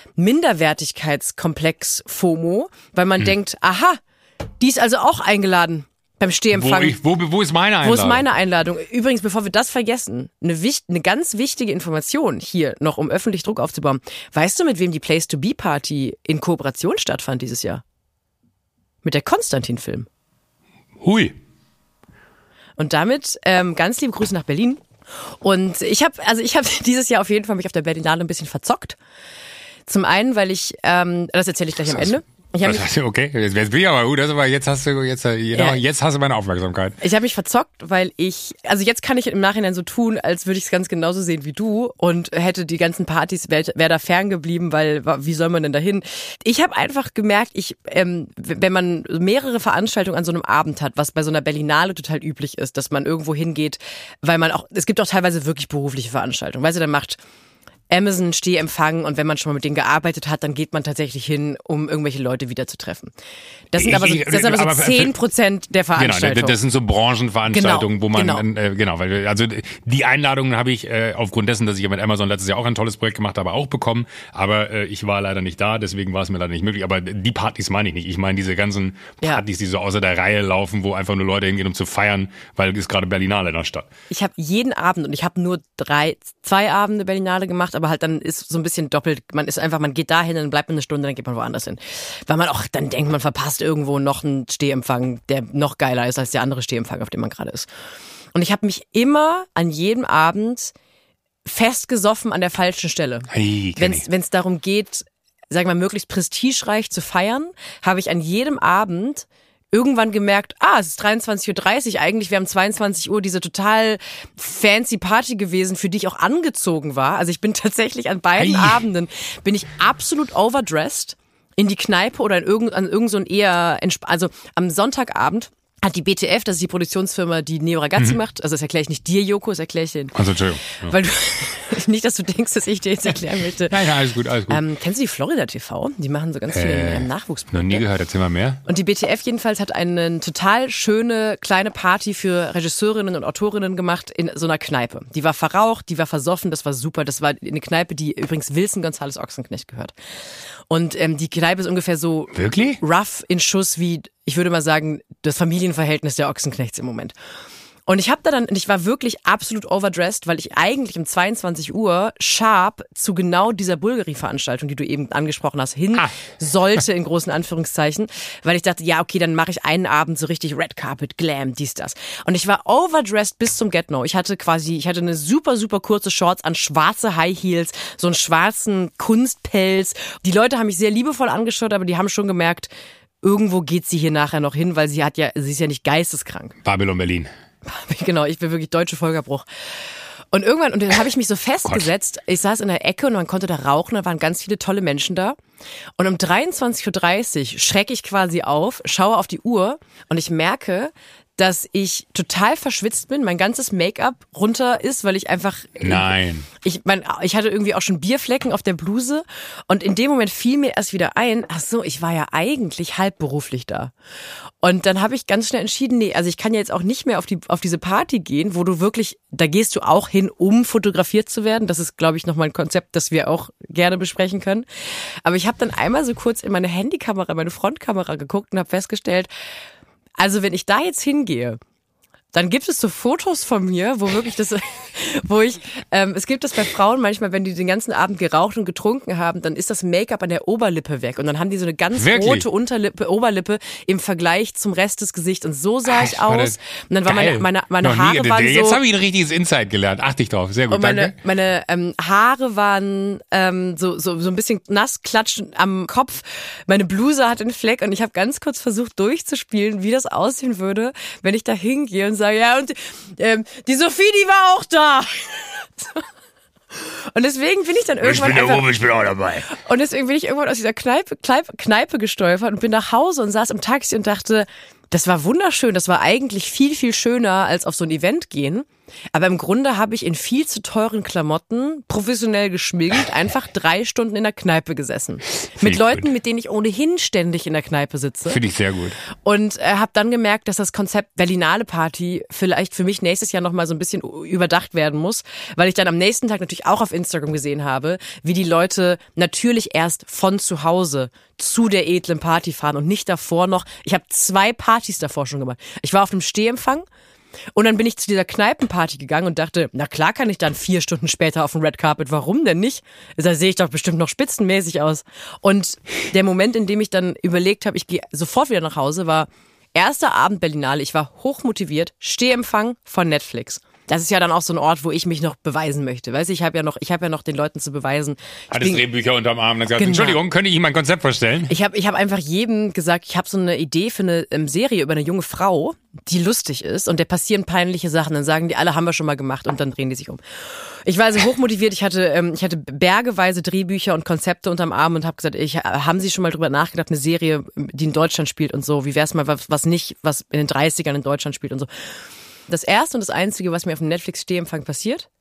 Minderwertigkeitskomplex-FOMO, weil man hm. denkt, aha, die ist also auch eingeladen beim Stehempfang. Wo, ich, wo, wo ist meine Einladung? Wo ist meine Einladung? Übrigens, bevor wir das vergessen, eine, wicht, eine ganz wichtige Information hier noch, um öffentlich Druck aufzubauen. Weißt du, mit wem die Place-to-Be-Party in Kooperation stattfand dieses Jahr? Mit der Konstantin-Film. Hui. Und damit ähm, ganz liebe Grüße nach Berlin. Und ich habe, also ich habe dieses Jahr auf jeden Fall mich auf der Berlinale ein bisschen verzockt. Zum einen, weil ich, ähm, das erzähle ich gleich am Ende. Ich mich, okay, jetzt, jetzt bin ich aber gut, das aber jetzt hast du jetzt, ja. jetzt hast du meine Aufmerksamkeit. Ich habe mich verzockt, weil ich, also jetzt kann ich im Nachhinein so tun, als würde ich es ganz genauso sehen wie du und hätte die ganzen Partys, wäre wär da ferngeblieben, weil wie soll man denn dahin? Ich habe einfach gemerkt, ich, ähm, wenn man mehrere Veranstaltungen an so einem Abend hat, was bei so einer Berlinale total üblich ist, dass man irgendwo hingeht, weil man auch, es gibt auch teilweise wirklich berufliche Veranstaltungen, weißt du, dann macht Amazon Stehempfang und wenn man schon mal mit denen gearbeitet hat, dann geht man tatsächlich hin, um irgendwelche Leute wieder zu treffen. Das sind aber so, das sind aber so aber zehn Prozent der Veranstaltungen. Genau, das sind so Branchenveranstaltungen, genau, wo man, genau. Äh, genau, weil also die Einladungen habe ich äh, aufgrund dessen, dass ich ja mit Amazon letztes Jahr auch ein tolles Projekt gemacht habe, auch bekommen, aber äh, ich war leider nicht da, deswegen war es mir leider nicht möglich, aber die Partys meine ich nicht. Ich meine diese ganzen Partys, ja. die so außer der Reihe laufen, wo einfach nur Leute hingehen, um zu feiern, weil es gerade Berlinale in der Stadt. Ich habe jeden Abend und ich habe nur drei, zwei Abende Berlinale gemacht, aber halt dann ist so ein bisschen doppelt, man ist einfach, man geht dahin, dann bleibt man eine Stunde, dann geht man woanders hin. Weil man auch dann denkt, man verpasst irgendwo noch einen Stehempfang, der noch geiler ist als der andere Stehempfang, auf dem man gerade ist. Und ich habe mich immer an jedem Abend festgesoffen an der falschen Stelle. Hey, wenn es darum geht, sagen wir mal, möglichst prestigereich zu feiern, habe ich an jedem Abend irgendwann gemerkt, ah, es ist dreiundzwanzig Uhr dreißig, eigentlich wäre um zweiundzwanzig Uhr diese total fancy Party gewesen, für die ich auch angezogen war. Also ich bin tatsächlich an beiden hey. Abenden, bin ich absolut overdressed in die Kneipe oder in irgend, an irgend so ein eher, also am Sonntagabend hat die B T F, das ist die Produktionsfirma, die Neo Ragazzi mhm. macht. Also das erkläre ich nicht dir, Joko, das erkläre ich dir. Also Entschuldigung. Ja. Weil du, nicht, dass du denkst, dass ich dir jetzt erklären möchte. Nein, nein, alles gut, alles gut. Ähm, kennst du die Florida T V? Die machen so ganz viele äh, Nachwuchsprojekte. Noch nie gehört, erzähl mal mehr. Und die B T F jedenfalls hat eine total schöne kleine Party für Regisseurinnen und Autorinnen gemacht in so einer Kneipe. Die war verraucht, die war versoffen, das war super. Das war eine Kneipe, die übrigens Wilson González Ochsenknecht gehört. Und ähm, die Kneipe ist ungefähr so Wirklich? rough in Schuss wie, ich würde mal sagen, das Familienverhältnis der Ochsenknechts im Moment. Und ich habe da dann, und ich war wirklich absolut overdressed, weil ich eigentlich um zweiundzwanzig Uhr sharp zu genau dieser Bulgari-Veranstaltung, die du eben angesprochen hast, hin ah. sollte, in großen Anführungszeichen, weil ich dachte, ja, okay, dann mache ich einen Abend so richtig Red Carpet, Glam, dies, das. Und ich war overdressed bis zum Get-No. Ich hatte quasi, ich hatte eine super, super kurze Shorts an, schwarze High Heels, so einen schwarzen Kunstpelz. Die Leute haben mich sehr liebevoll angeschaut, aber die haben schon gemerkt, irgendwo geht sie hier nachher noch hin, weil sie hat ja, sie ist ja nicht geisteskrank. Babylon Berlin. Genau, ich bin wirklich deutsche Vollgerbruch. Und irgendwann, und dann habe ich mich so festgesetzt, ich saß in der Ecke und man konnte da rauchen, da waren ganz viele tolle Menschen da. Und um dreiundzwanzig Uhr dreißig schrecke ich quasi auf, schaue auf die Uhr und ich merke, dass ich total verschwitzt bin, mein ganzes Make-up runter ist, weil ich einfach... Nein. Ich, mein, ich hatte irgendwie auch schon Bierflecken auf der Bluse und in dem Moment fiel mir erst wieder ein, ach so, ich war ja eigentlich halbberuflich da. Und dann habe ich ganz schnell entschieden, nee, also ich kann ja jetzt auch nicht mehr auf die auf diese Party gehen, wo du wirklich, da gehst du auch hin, um fotografiert zu werden. Das ist, glaube ich, nochmal ein Konzept, das wir auch gerne besprechen können. Aber ich habe dann einmal so kurz in meine Handykamera, meine Frontkamera geguckt und habe festgestellt, also wenn ich da jetzt hingehe, dann gibt es so Fotos von mir, wo wirklich das, wo ich, ähm, es gibt das bei Frauen manchmal, wenn die den ganzen Abend geraucht und getrunken haben, dann ist das Make-up an der Oberlippe weg und dann haben die so eine ganz wirklich? rote Unterlippe, Oberlippe im Vergleich zum Rest des Gesichts und so sah ich Ach, aus. Und dann war meine, meine, meine Haare nie, waren jetzt so. Jetzt habe ich ein richtiges Insight gelernt. Achte ich drauf. Sehr gut, und meine, danke. Meine ähm, Haare waren ähm, so, so, so ein bisschen nass, klatschend am Kopf. Meine Bluse hatte einen Fleck und ich habe ganz kurz versucht durchzuspielen, wie das aussehen würde, wenn ich da hingehe und sage, ja, und ähm, die Sophie, die war auch da. Und deswegen bin ich dann irgendwann ich bin einfach, der Uwe, ich bin auch dabei. Und deswegen bin ich irgendwann aus dieser Kneipe, Kneipe, Kneipe gestolpert und bin nach Hause und saß im Taxi und dachte, das war wunderschön, das war eigentlich viel, viel schöner als auf so ein Event gehen. Aber im Grunde habe ich in viel zu teuren Klamotten, professionell geschminkt, einfach drei Stunden in der Kneipe gesessen. Find mit Leuten, gut. mit denen ich ohnehin ständig in der Kneipe sitze. Finde ich sehr gut. Und äh, habe dann gemerkt, dass das Konzept Berlinale Party vielleicht für mich nächstes Jahr nochmal so ein bisschen überdacht werden muss, weil ich dann am nächsten Tag natürlich auch auf Instagram gesehen habe, wie die Leute natürlich erst von zu Hause zu der edlen Party fahren und nicht davor noch. Ich habe zwei Partys davor schon gemacht. Ich war auf einem Stehempfang. Und dann bin ich zu dieser Kneipenparty gegangen und dachte, na klar kann ich dann vier Stunden später auf dem Red Carpet, warum denn nicht? Da sehe ich doch bestimmt noch spitzenmäßig aus. Und der Moment, in dem ich dann überlegt habe, ich gehe sofort wieder nach Hause, war erster Abend Berlinale. Ich war hochmotiviert, Stehempfang von Netflix. Das ist ja dann auch so ein Ort, wo ich mich noch beweisen möchte. Weißt du, ich habe ja noch, ich habe ja noch den Leuten zu beweisen. Alles Drehbücher unterm Arm. Dann gesagt, genau. Entschuldigung, könnte ich Ihnen mein Konzept vorstellen? Ich habe, ich habe einfach jedem gesagt, ich habe so eine Idee für eine ähm, Serie über eine junge Frau, die lustig ist und der passieren peinliche Sachen. Dann sagen die, alle haben wir schon mal gemacht und dann drehen die sich um. Ich war also hochmotiviert. Ich hatte, ähm, ich hatte bergeweise Drehbücher und Konzepte unterm Arm und habe gesagt, ich, haben Sie schon mal drüber nachgedacht, eine Serie, die in Deutschland spielt und so. Wie wär's mal was, was nicht, was in den dreißigern in Deutschland spielt und so. Das erste und das einzige, was mir auf dem Netflix-Stehempfang passiert,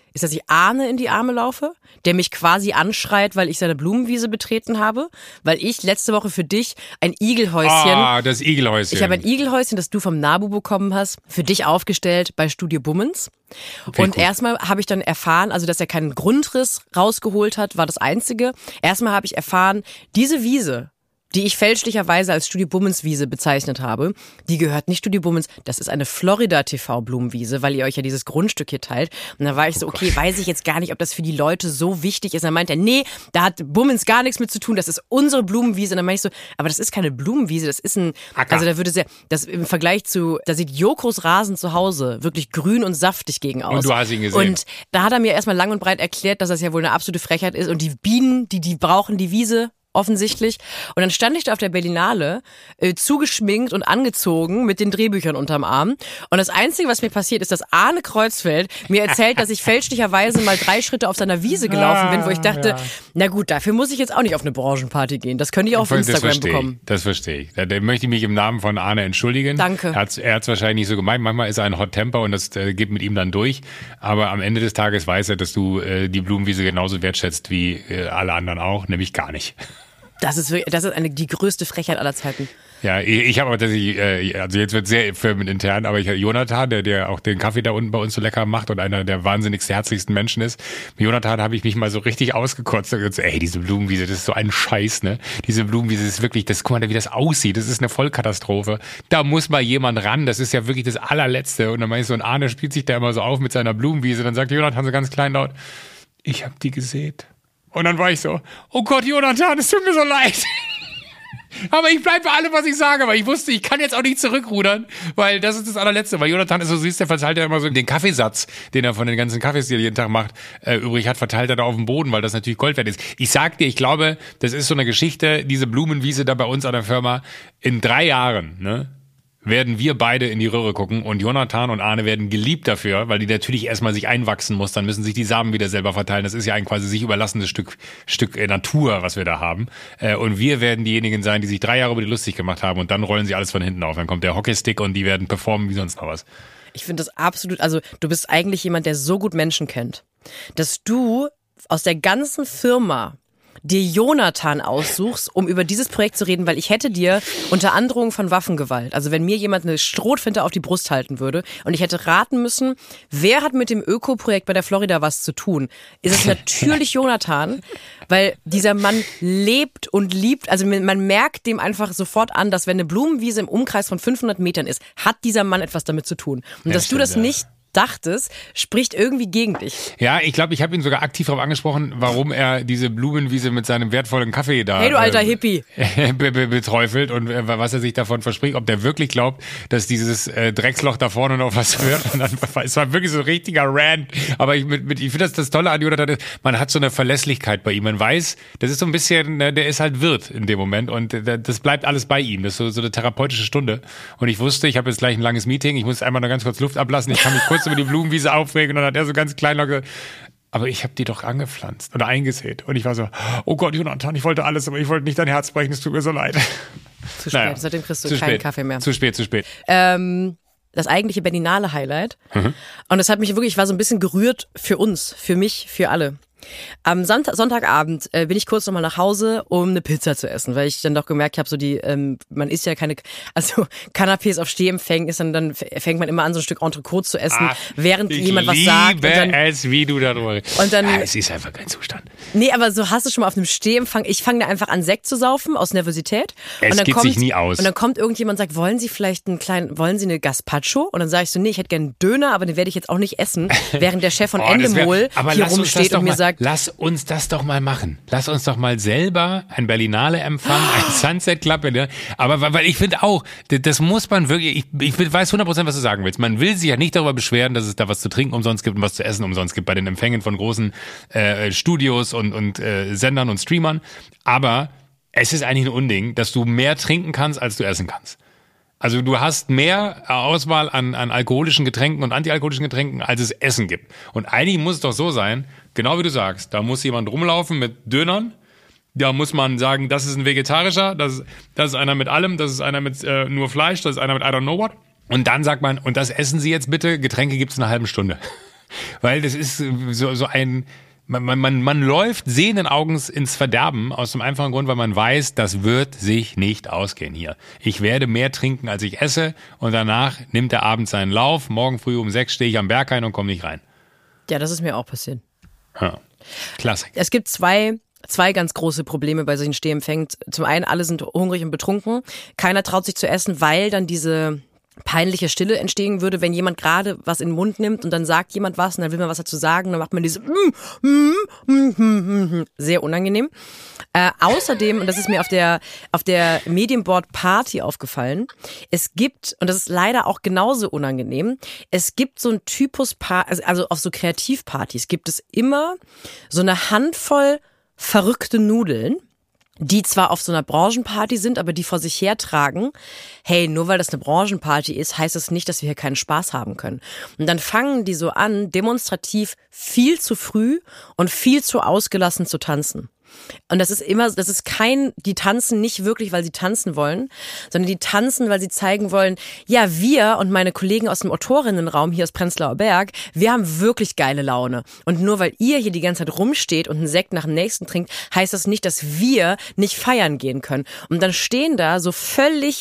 ist, dass ich Arne in die Arme laufe, der mich quasi anschreit, weil ich seine Blumenwiese betreten habe, weil ich letzte Woche für dich ein Igelhäuschen... Ah, das Igelhäuschen. Ich habe ein Igelhäuschen, das du vom Nabu bekommen hast, für dich aufgestellt bei Studio Bummens. Okay, und gut. erstmal habe ich dann erfahren, also dass er keinen Grundriss rausgeholt hat, war das Einzige. Erstmal habe ich erfahren, diese Wiese, die ich fälschlicherweise als Studio Bummens Wiese bezeichnet habe, die gehört nicht Studio Bummens, das ist eine Florida-T V-Blumenwiese, weil ihr euch ja dieses Grundstück hier teilt. Und dann war ich so, Oh okay, Gott. weiß ich jetzt gar nicht, ob das für die Leute so wichtig ist. Und dann meint er, nee, da hat Bummens gar nichts mit zu tun, das ist unsere Blumenwiese. Und dann meinte ich so, aber das ist keine Blumenwiese, das ist ein, Acker. also da würde sehr, das im Vergleich zu, da sieht Jokos Rasen zu Hause wirklich grün und saftig gegen aus. Und du hast ihn gesehen. Und da hat er mir erstmal lang und breit erklärt, dass das ja wohl eine absolute Frechheit ist und die Bienen, die, die brauchen die Wiese, offensichtlich. Und dann stand ich da auf der Berlinale, äh, zugeschminkt und angezogen mit den Drehbüchern unterm Arm. Und das Einzige, was mir passiert, ist, dass Arne Kreuzfeld mir erzählt, dass ich fälschlicherweise mal drei Schritte auf seiner Wiese gelaufen bin, wo ich dachte, Ja. na gut, dafür muss ich jetzt auch nicht auf eine Branchenparty gehen. Das könnte ich auch auf Das Instagram verstehe bekommen. ich, das verstehe ich. Da, da möchte ich mich im Namen von Arne entschuldigen. Danke. Er hat es er hat's wahrscheinlich nicht so gemeint. Manchmal ist er ein Hot Temper und das äh, geht mit ihm dann durch. Aber am Ende des Tages weiß er, dass du äh, die Blumenwiese genauso wertschätzt wie äh, alle anderen auch, nämlich gar nicht. Das ist wirklich, das ist eine, die größte Frechheit aller Zeiten. Ja, ich, ich habe aber tatsächlich, äh, also jetzt wird sehr firmenintern, aber ich Jonathan, der, der auch den Kaffee da unten bei uns so lecker macht und einer der wahnsinnigsten, herzlichsten Menschen ist. Mit Jonathan habe ich mich mal so richtig ausgekotzt und gesagt, ey, diese Blumenwiese, das ist so ein Scheiß, ne? Diese Blumenwiese ist wirklich, das, guck mal, wie das aussieht, das ist eine Vollkatastrophe. Da muss mal jemand ran, das ist ja wirklich das allerletzte. Und dann meinst du, und Arne spielt sich da immer so auf mit seiner Blumenwiese. Dann sagt Jonathan so ganz kleinlaut, ich habe die gesät. Und dann war ich so, oh Gott, Jonathan, es tut mir so leid. Aber ich bleibe bei allem, was ich sage, weil ich wusste, ich kann jetzt auch nicht zurückrudern, weil das ist das allerletzte. Weil Jonathan ist so süß, der verteilt ja immer so den Kaffeesatz, den er von den ganzen Kaffees, die er jeden Tag macht, äh, übrig hat, verteilt er da auf dem Boden, weil das natürlich Gold wert ist. Ich sag dir, ich glaube, das ist so eine Geschichte, diese Blumenwiese da bei uns an der Firma, in drei Jahren, ne? werden wir beide in die Röhre gucken und Jonathan und Arne werden geliebt dafür, weil die natürlich erstmal sich einwachsen muss, dann müssen sich die Samen wieder selber verteilen. Das ist ja ein quasi sich überlassenes Stück Stück Natur, was wir da haben. Und wir werden diejenigen sein, die sich drei Jahre über die lustig gemacht haben und dann rollen sie alles von hinten auf. Dann kommt der Hockeystick und die werden performen wie sonst noch was. Ich finde das absolut, also du bist eigentlich jemand, der so gut Menschen kennt, dass du aus der ganzen Firma dir Jonathan aussuchst, um über dieses Projekt zu reden, weil ich hätte dir unter Androhung von Waffengewalt, also wenn mir jemand eine Strohfinte auf die Brust halten würde und ich hätte raten müssen, wer hat mit dem Öko-Projekt bei der Florida was zu tun, ist es natürlich Jonathan, weil dieser Mann lebt und liebt, also man merkt dem einfach sofort an, dass wenn eine Blumenwiese im Umkreis von fünfhundert Metern ist, hat dieser Mann etwas damit zu tun. Und Ja, dass stimmt, du das ja. nicht dachtest, spricht irgendwie gegen dich. Ja, ich glaube, ich habe ihn sogar aktiv darauf angesprochen, warum er diese Blumenwiese mit seinem wertvollen Kaffee da Hey, du alter äh, Hippie. be be beträufelt und äh, was er sich davon verspricht, ob der wirklich glaubt, dass dieses äh, Drecksloch da vorne noch was wird. Und dann, es war wirklich so ein richtiger Rant. Aber ich, mit, mit, ich finde, das, das Tolle an Jonathan ist, man hat so eine Verlässlichkeit bei ihm. Man weiß, das ist so ein bisschen, ne, der ist halt Wirt in dem Moment und äh, das bleibt alles bei ihm. Das ist so, so eine therapeutische Stunde. Und ich wusste, ich habe jetzt gleich ein langes Meeting, ich muss einmal noch ganz kurz Luft ablassen, ich kann mich kurz über die Blumenwiese aufregen. Und dann hat er so ganz klein gesagt, aber ich habe die doch angepflanzt oder eingesät. Und ich war so, oh Gott, Jonathan, ich wollte alles, aber ich wollte nicht dein Herz brechen, es tut mir so leid. Zu spät, Naja, seitdem kriegst du zu keinen spät. Kaffee mehr. Zu spät, zu spät. Ähm, das eigentliche Berlinale Highlight. Mhm. Und das hat mich wirklich, ich war so ein bisschen gerührt für uns, für mich, für alle. Am Sonntag, Sonntagabend äh, bin ich kurz nochmal nach Hause, um eine Pizza zu essen, weil ich dann doch gemerkt habe, so die, ähm, man isst ja keine, also Canapés auf Stehempfängen ist dann, dann fängt man immer an, so ein Stück Entrecote zu essen, Ach, während ich jemand was sagt. liebe Und dann, es, wie du darüber redest. und dann, ja, es ist einfach kein Zustand. nee, aber so hast du schon mal auf einem Stehempfang, ich fange da einfach an, Sekt zu saufen, aus Nervosität. Es und dann geht kommt, sich nie aus. Und dann kommt irgendjemand und sagt, wollen Sie vielleicht einen kleinen, wollen Sie eine Gazpacho? Und dann sage ich so, nee, ich hätte gerne einen Döner, aber den werde ich jetzt auch nicht essen, während der Chef von Oh, das wär- Endemol aber hier lass uns das rumsteht doch und mir mal, sagt, lass uns das doch mal machen. Lass uns doch mal selber ein Berlinale Empfang, ein Sunset Club. Ne? Aber weil weil ich finde auch, das, das muss man wirklich, ich, ich weiß hundert Prozent, was du sagen willst. Man will sich ja nicht darüber beschweren, dass es da was zu trinken umsonst gibt und was zu essen umsonst gibt bei den Empfängen von großen äh, Studios und, und äh, Sendern und Streamern. Aber es ist eigentlich ein Unding, dass du mehr trinken kannst, als du essen kannst. Also du hast mehr Auswahl an, an alkoholischen Getränken und antialkoholischen Getränken, als es Essen gibt. Und eigentlich muss es doch so sein, genau wie du sagst, da muss jemand rumlaufen mit Dönern, da muss man sagen, das ist ein Vegetarischer, das, das ist einer mit allem, das ist einer mit äh, nur Fleisch, das ist einer mit I don't know what. Und dann sagt man, und das essen Sie jetzt bitte, Getränke gibt's in einer halben Stunde. Weil das ist so, so ein, man, man, man, man läuft sehenden Augens ins Verderben aus dem einfachen Grund, weil man weiß, das wird sich nicht ausgehen hier. Ich werde mehr trinken, als ich esse und danach nimmt der Abend seinen Lauf. Morgen früh um sechs stehe ich am Berg ein und komme nicht rein. Ja, das ist mir auch passiert. Ja. Klassik. Es gibt zwei... Zwei ganz große Probleme bei solchen Stehempfängen. Zum einen, alle sind hungrig und betrunken. Keiner traut sich zu essen, weil dann diese peinliche Stille entstehen würde, wenn jemand gerade was in den Mund nimmt und dann sagt jemand was und dann will man was dazu sagen, dann macht man diese mm, mm, mm, mm, mm, sehr unangenehm. Äh, außerdem, und das ist mir auf der auf der Medienboard Party aufgefallen, es gibt, und das ist leider auch genauso unangenehm, es gibt so ein Typus, also, also auf so Kreativpartys gibt es immer so eine Handvoll verrückte Nudeln, die zwar auf so einer Branchenparty sind, aber die vor sich hertragen, hey, nur weil das eine Branchenparty ist, heißt das nicht, dass wir hier keinen Spaß haben können. Und dann fangen die so an, demonstrativ viel zu früh und viel zu ausgelassen zu tanzen. Und das ist immer, das ist kein, die tanzen nicht wirklich, weil sie tanzen wollen, sondern die tanzen, weil sie zeigen wollen, ja, wir und meine Kollegen aus dem Autorinnenraum hier aus Prenzlauer Berg, wir haben wirklich geile Laune. Und nur weil ihr hier die ganze Zeit rumsteht und einen Sekt nach dem nächsten trinkt, heißt das nicht, dass wir nicht feiern gehen können. Und dann stehen da so völlig,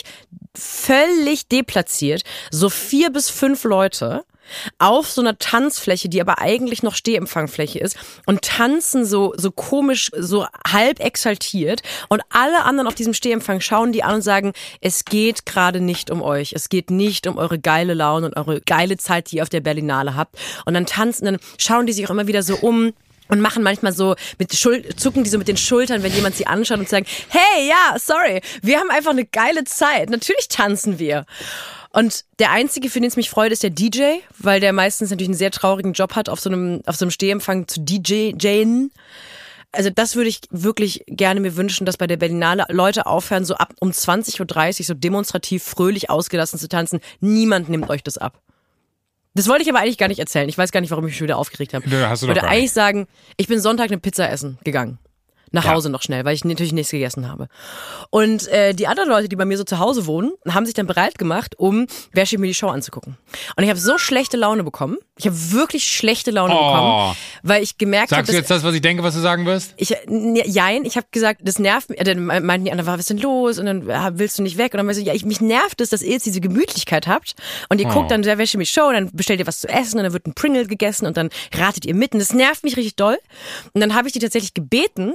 völlig deplatziert so vier bis fünf Leute auf so einer Tanzfläche, die aber eigentlich noch Stehempfangfläche ist und tanzen so so komisch, so halb exaltiert und alle anderen auf diesem Stehempfang schauen die an und sagen, es geht gerade nicht um euch, es geht nicht um eure geile Laune und eure geile Zeit, die ihr auf der Berlinale habt. Und dann tanzen, dann schauen die sich auch immer wieder so um und machen manchmal so mit Schul- zucken die so mit den Schultern, wenn jemand sie anschaut und sagen, hey, ja, sorry, wir haben einfach eine geile Zeit, natürlich tanzen wir. Und der Einzige, für den es mich freut, ist der D J, weil der meistens natürlich einen sehr traurigen Job hat, auf so einem, auf so einem Stehempfang zu D J-Jayen. Also das würde ich wirklich gerne mir wünschen, dass bei der Berlinale Leute aufhören, so ab um zwanzig Uhr dreißig so demonstrativ fröhlich ausgelassen zu tanzen. Niemand nimmt euch das ab. Das wollte ich aber eigentlich gar nicht erzählen. Ich weiß gar nicht, warum ich mich schon wieder aufgeregt habe. Ja, hast du ich wollte doch gar eigentlich nicht. sagen, ich bin Sonntag eine Pizza essen gegangen. Nach Ja. Hause noch schnell, weil ich natürlich nichts gegessen habe. Und äh, die anderen Leute, die bei mir so zu Hause wohnen, haben sich dann bereit gemacht, um Wer steht mir die Show anzugucken. Und ich habe so schlechte Laune bekommen. Ich habe wirklich schlechte Laune Oh. bekommen, weil ich gemerkt habe, Sagst du jetzt das, was ich denke, was du sagen wirst? ich, ne, jein, ich habe gesagt, das nervt mich. Dann meinten die anderen, was ist denn los? Und dann ja, willst du nicht weg? Und dann meinte ich, ja, ich, mich nervt es, dass ihr jetzt diese Gemütlichkeit habt. Und ihr Oh. guckt dann der Wäsche mich Show, und dann bestellt ihr was zu essen und dann wird ein Pringle gegessen und dann ratet ihr mit. Und das nervt mich richtig doll. Und dann habe ich die tatsächlich gebeten,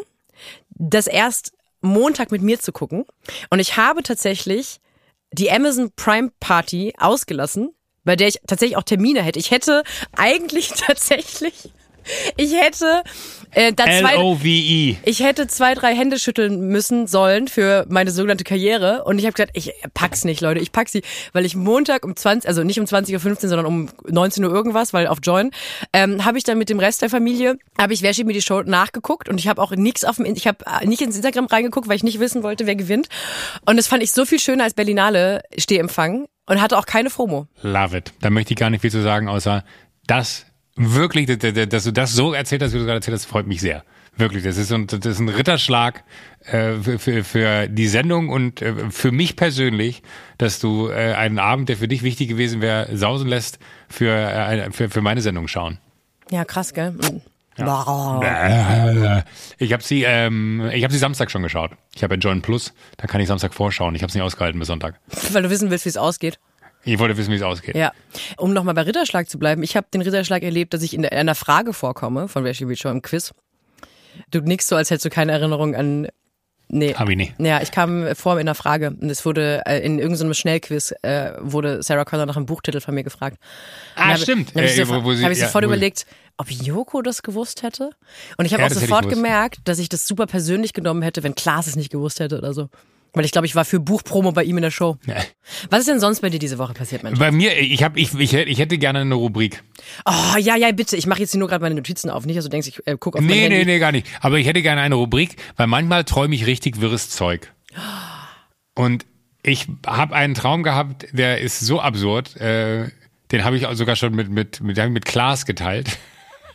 das erst Montag mit mir zu gucken. Und ich habe tatsächlich die Amazon Prime Party ausgelassen, bei der ich tatsächlich auch Termine hätte. Ich hätte eigentlich tatsächlich, ich hätte äh, da zwei... L O V E. Ich hätte zwei, drei Hände schütteln müssen sollen für meine sogenannte Karriere. Und ich habe gesagt, ich pack's nicht, Leute. Ich pack sie, weil ich Montag um zwanzig, also nicht um zwanzig Uhr fünfzehn, sondern um neunzehn Uhr irgendwas, weil auf Join, ähm, habe ich dann mit dem Rest der Familie, habe ich Wer steht mir die Show nachgeguckt. Und ich habe auch nichts auf dem, ich habe nicht ins Instagram reingeguckt, weil ich nicht wissen wollte, wer gewinnt. Und das fand ich so viel schöner als Berlinale Stehempfang und hatte auch keine FOMO. Love it. Da möchte ich gar nicht viel zu sagen, außer das wirklich, dass du das so erzählt hast, wie du gerade erzählt hast, freut mich sehr. Wirklich, das ist, so ein, das ist ein Ritterschlag äh, für, für, für die Sendung und äh, für mich persönlich, dass du äh, einen Abend, der für dich wichtig gewesen wäre, sausen lässt, für, äh, für, für meine Sendung schauen. Ja, krass, gell? Ja. Ich habe sie, ähm, ich habe sie Samstag schon geschaut. Ich habe ja Join Plus, da kann ich Samstag vorschauen. Ich habe es nicht ausgehalten bis Sonntag. Weil du wissen willst, wie es ausgeht. Ich wollte wissen, wie es ausgeht. Ja, um nochmal bei Ritterschlag zu bleiben. Ich habe den Ritterschlag erlebt, dass ich in einer Frage vorkomme von Wer steht mir die Show im Quiz. Du nickst so, als hättest du keine Erinnerung an... Nee. Hab ich nicht. Ja, ich kam vor in einer Frage und es wurde äh, in irgendeinem Schnellquiz äh, wurde Sarah Connor nach einem Buchtitel von mir gefragt. Und Ah, hab, stimmt. Dann habe ich, Äh, sofort, wo- wo sie- hab ich ja, sofort wo- überlegt, ob Joko das gewusst hätte. Und ich habe Ja, auch das hätte ich sofort gewusst. gemerkt, dass ich das super persönlich genommen hätte, wenn Klaas es nicht gewusst hätte oder so. Weil ich glaube, ich war für Buchpromo bei ihm in der Show. Ja. Was ist denn sonst bei dir diese Woche passiert, Mensch? Bei mir, ich habe, ich, ich, ich hätte gerne eine Rubrik. Oh, ja, ja, bitte. Ich mache jetzt hier nur gerade meine Notizen auf. Nicht, dass du denkst, ich äh, guck auf mein Nee, Handy. nee, nee, gar nicht. Aber ich hätte gerne eine Rubrik, weil manchmal träume ich richtig wirres Zeug. Und ich habe einen Traum gehabt, der ist so absurd, äh, den habe ich auch sogar schon mit, mit, mit, mit Klaas geteilt.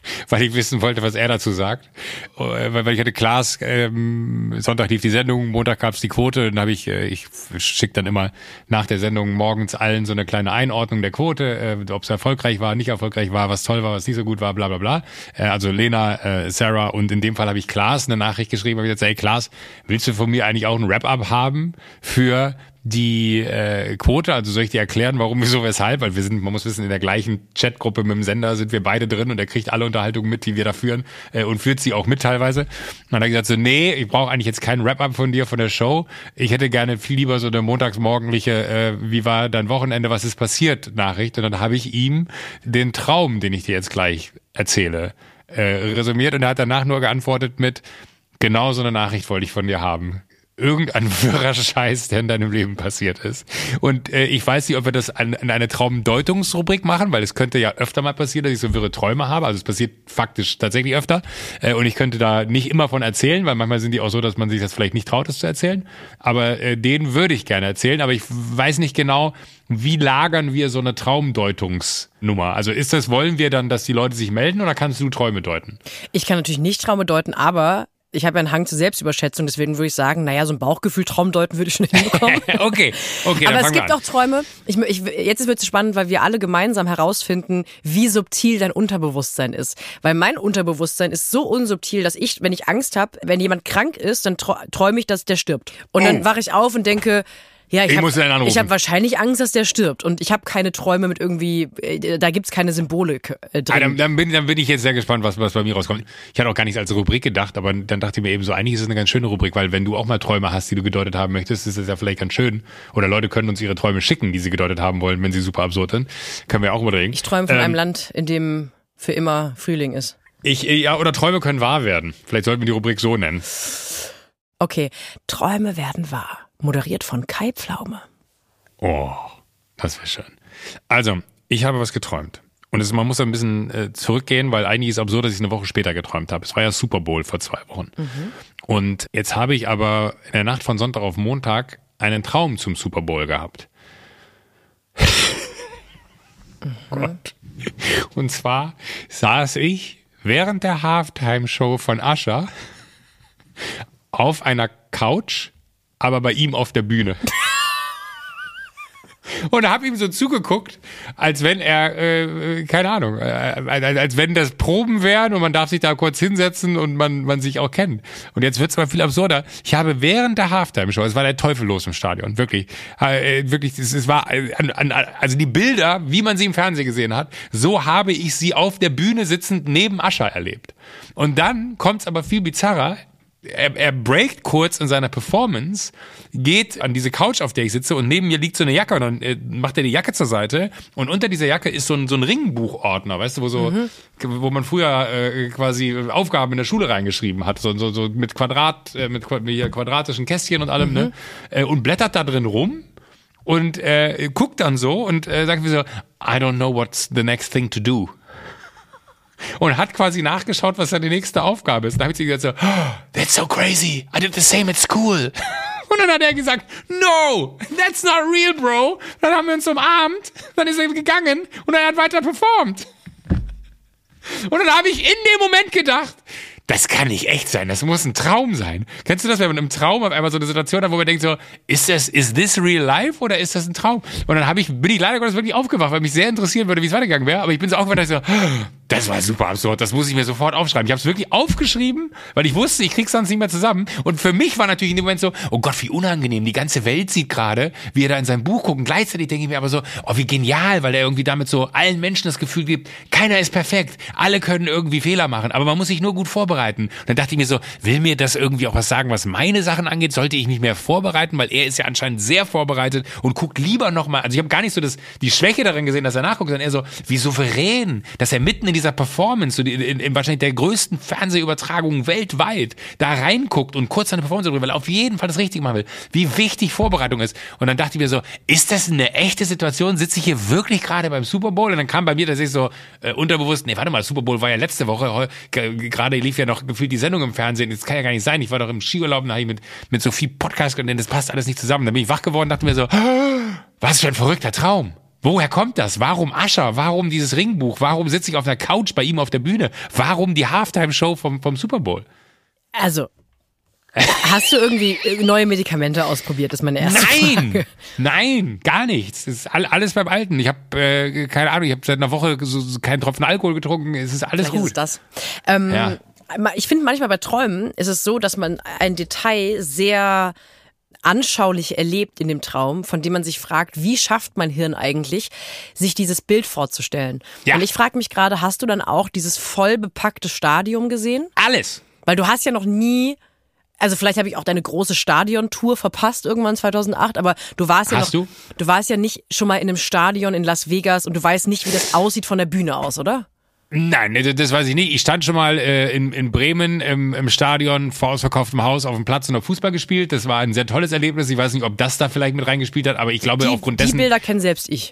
weil ich wissen wollte, was er dazu sagt. Weil ich hatte Klaas, ähm, Sonntag lief die Sendung, Montag gab's die Quote, dann habe ich, äh, ich schicke dann immer nach der Sendung morgens allen so eine kleine Einordnung der Quote, äh, ob es erfolgreich war, nicht erfolgreich war, was toll war, was nicht so gut war, bla bla bla. Äh, also Lena, äh, Sarah und in dem Fall habe ich Klaas eine Nachricht geschrieben, habe ich gesagt, hey Klaas, willst du von mir eigentlich auch ein Wrap-up haben für die äh, Quote, also soll ich dir erklären, warum, wieso, weshalb, weil wir sind, man muss wissen, in der gleichen Chatgruppe mit dem Sender sind wir beide drin und er kriegt alle Unterhaltungen mit, die wir da führen äh, und führt sie auch mit teilweise. Und dann hat er gesagt so, nee, ich brauche eigentlich jetzt keinen Wrap-up von dir, von der Show. Ich hätte gerne viel lieber so eine montagsmorgendliche, äh, wie war dein Wochenende, was ist passiert, Nachricht. Und dann habe ich ihm den Traum, den ich dir jetzt gleich erzähle, äh, resümiert und er hat danach nur geantwortet mit, genau so eine Nachricht wollte ich von dir haben. Irgendein wirrer Scheiß, der in deinem Leben passiert ist. Und äh, ich weiß nicht, ob wir das an, an eine Traumdeutungsrubrik machen, weil es könnte ja öfter mal passieren, dass ich so wirre Träume habe. Also es passiert faktisch tatsächlich öfter. Äh, und ich könnte da nicht immer von erzählen, weil manchmal sind die auch so, dass man sich das vielleicht nicht traut, das zu erzählen. Aber äh, den würde ich gerne erzählen. Aber ich weiß nicht genau, wie lagern wir so eine Traumdeutungsnummer? Also ist das, wollen wir dann, dass die Leute sich melden oder kannst du Träume deuten? Ich kann natürlich nicht Träume deuten, aber ich habe ja einen Hang zur Selbstüberschätzung, deswegen würde ich sagen, naja, so ein Bauchgefühl Traum deuten würde ich schon hinbekommen. okay, okay. Aber dann es gibt an. auch Träume, ich, ich, jetzt wird es spannend, weil wir alle gemeinsam herausfinden, wie subtil dein Unterbewusstsein ist. Weil mein Unterbewusstsein ist so unsubtil, dass ich, wenn ich Angst habe, wenn jemand krank ist, dann träume ich, dass der stirbt. Und dann oh. wache ich auf und denke, ja, ich, ich habe hab wahrscheinlich Angst, dass der stirbt. Und ich habe keine Träume mit irgendwie, äh, da gibt's keine Symbolik äh, drin. Ah, dann, dann, bin, dann bin ich jetzt sehr gespannt, was, was bei mir rauskommt. Ich hatte auch gar nichts als Rubrik gedacht, aber dann dachte ich mir eben so, eigentlich ist es eine ganz schöne Rubrik, weil wenn du auch mal Träume hast, die du gedeutet haben möchtest, ist es ja vielleicht ganz schön. Oder Leute können uns ihre Träume schicken, die sie gedeutet haben wollen, wenn sie super absurd sind. Können wir auch überlegen. Ich träume von ähm, einem Land, in dem für immer Frühling ist. Ich, ja, oder Träume können wahr werden. Vielleicht sollten wir die Rubrik so nennen. Okay, Träume werden wahr. Moderiert von Kai Pflaume. Oh, das wäre schön. Also, ich habe was geträumt. Und es, man muss ein bisschen äh, zurückgehen, weil eigentlich ist es absurd, dass ich es eine Woche später geträumt habe. Es war ja Super Bowl vor zwei Wochen. Mhm. Und jetzt habe ich aber in der Nacht von Sonntag auf Montag einen Traum zum Super Bowl gehabt. Mhm. Und zwar saß ich während der Halftime-Show von Usher auf einer Couch, aber bei ihm auf der Bühne. Und habe ihm so zugeguckt, als wenn er, äh, keine Ahnung, äh, als wenn das Proben wären und man darf sich da kurz hinsetzen und man man sich auch kennt. Und jetzt wird's mal viel absurder. Ich habe während der Halftime-Show, es war der Teufel los im Stadion, wirklich, äh, wirklich, es, es war, äh, an, an, also die Bilder, wie man sie im Fernsehen gesehen hat, so habe ich sie auf der Bühne sitzend neben Usher erlebt. Und dann kommt's aber viel bizarrer. Er, er breakt kurz in seiner Performance, geht an diese Couch, auf der ich sitze, und neben mir liegt so eine Jacke und dann äh, macht er die Jacke zur Seite und unter dieser Jacke ist so ein, so ein Ringbuchordner, weißt du, wo so, mhm. wo man früher äh, quasi Aufgaben in der Schule reingeschrieben hat, so, so, so mit Quadrat, äh, mit quadratischen Kästchen und allem, mhm. ne, äh, und blättert da drin rum und äh, guckt dann so und äh, sagt wie so, I don't know what's the next thing to do. Und hat quasi nachgeschaut, was seine nächste Aufgabe ist. Und dann habe ich gesagt so, oh, that's so crazy. I did the same at school. Und dann hat er gesagt, no, that's not real, bro. Dann haben wir uns umarmt, dann ist er gegangen und er hat weiter performt. Und dann habe ich in dem Moment gedacht, das kann nicht echt sein, das muss ein Traum sein. Kennst du das, wenn man im Traum auf einmal so eine Situation hat, wo man denkt so, ist das, is this real life oder ist das ein Traum? Und dann habe ich, bin ich leider Gottes wirklich aufgewacht, weil mich sehr interessieren würde, wie es weitergegangen wäre. Aber ich bin so aufgewacht, dass ich so, das war super absurd, das muss ich mir sofort aufschreiben. Ich habe es wirklich aufgeschrieben, weil ich wusste, ich krieg's sonst nicht mehr zusammen. Und für mich war natürlich in dem Moment so, oh Gott, wie unangenehm, die ganze Welt sieht gerade, wie er da in sein Buch guckt. Und gleichzeitig denke ich mir aber so, oh, wie genial, weil er irgendwie damit so allen Menschen das Gefühl gibt, keiner ist perfekt, alle können irgendwie Fehler machen, aber man muss sich nur gut vorbereiten. Und dann dachte ich mir so, will mir das irgendwie auch was sagen, was meine Sachen angeht? Sollte ich mich mehr vorbereiten? Weil er ist ja anscheinend sehr vorbereitet und guckt lieber nochmal, also ich habe gar nicht so das, die Schwäche darin gesehen, dass er nachguckt, sondern eher so, wie souverän, dass er mitten in dieser Performance, so in, in, in wahrscheinlich der größten Fernsehübertragung weltweit, da reinguckt und kurz seine Performance darüber, weil er auf jeden Fall das Richtige machen will. Wie wichtig Vorbereitung ist. Und dann dachte ich mir so, ist das eine echte Situation? Sitze ich hier wirklich gerade beim Super Bowl? Und dann kam bei mir tatsächlich so äh, unterbewusst, nee, warte mal, Super Bowl war ja letzte Woche, gerade lief ja noch gefühlt die Sendung im Fernsehen, das kann ja gar nicht sein, ich war doch im Skiurlaub, da habe ich mit, mit so viel Podcast und das passt alles nicht zusammen. Dann bin ich wach geworden, dachte mir so, was für ein verrückter Traum. Woher kommt das? Warum Usher? Warum dieses Ringbuch? Warum sitze ich auf der Couch bei ihm auf der Bühne? Warum die Halftime-Show vom, vom Super Bowl? Also, hast du irgendwie neue Medikamente ausprobiert, ist meine erste Nein, Frage. Nein, gar nichts. Es ist alles beim Alten. Ich habe, äh, keine Ahnung, ich habe seit einer Woche so, so keinen Tropfen Alkohol getrunken. Es ist alles Vielleicht gut. ist das. Ähm, Ja. Ich finde manchmal bei Träumen ist es so, dass man ein Detail sehr anschaulich erlebt in dem Traum, von dem man sich fragt, wie schafft mein Hirn eigentlich, sich dieses Bild vorzustellen? Ja. Und ich frage mich gerade, hast du dann auch dieses voll bepackte Stadion gesehen? Alles. Weil du hast ja noch nie, also vielleicht habe ich auch deine große Stadiontour verpasst irgendwann zweitausendacht, aber du warst ja Hast noch, du? du warst ja nicht schon mal in einem Stadion in Las Vegas und du weißt nicht, wie das aussieht von der Bühne aus, oder? Nein, das das weiß ich nicht. Ich stand schon mal äh, in, in Bremen im, im Stadion vor ausverkauftem Haus auf dem Platz und habe Fußball gespielt. Das war ein sehr tolles Erlebnis. Ich weiß nicht, ob das da vielleicht mit reingespielt hat, aber ich glaube Die, aufgrund die dessen... Bilder kenne selbst ich.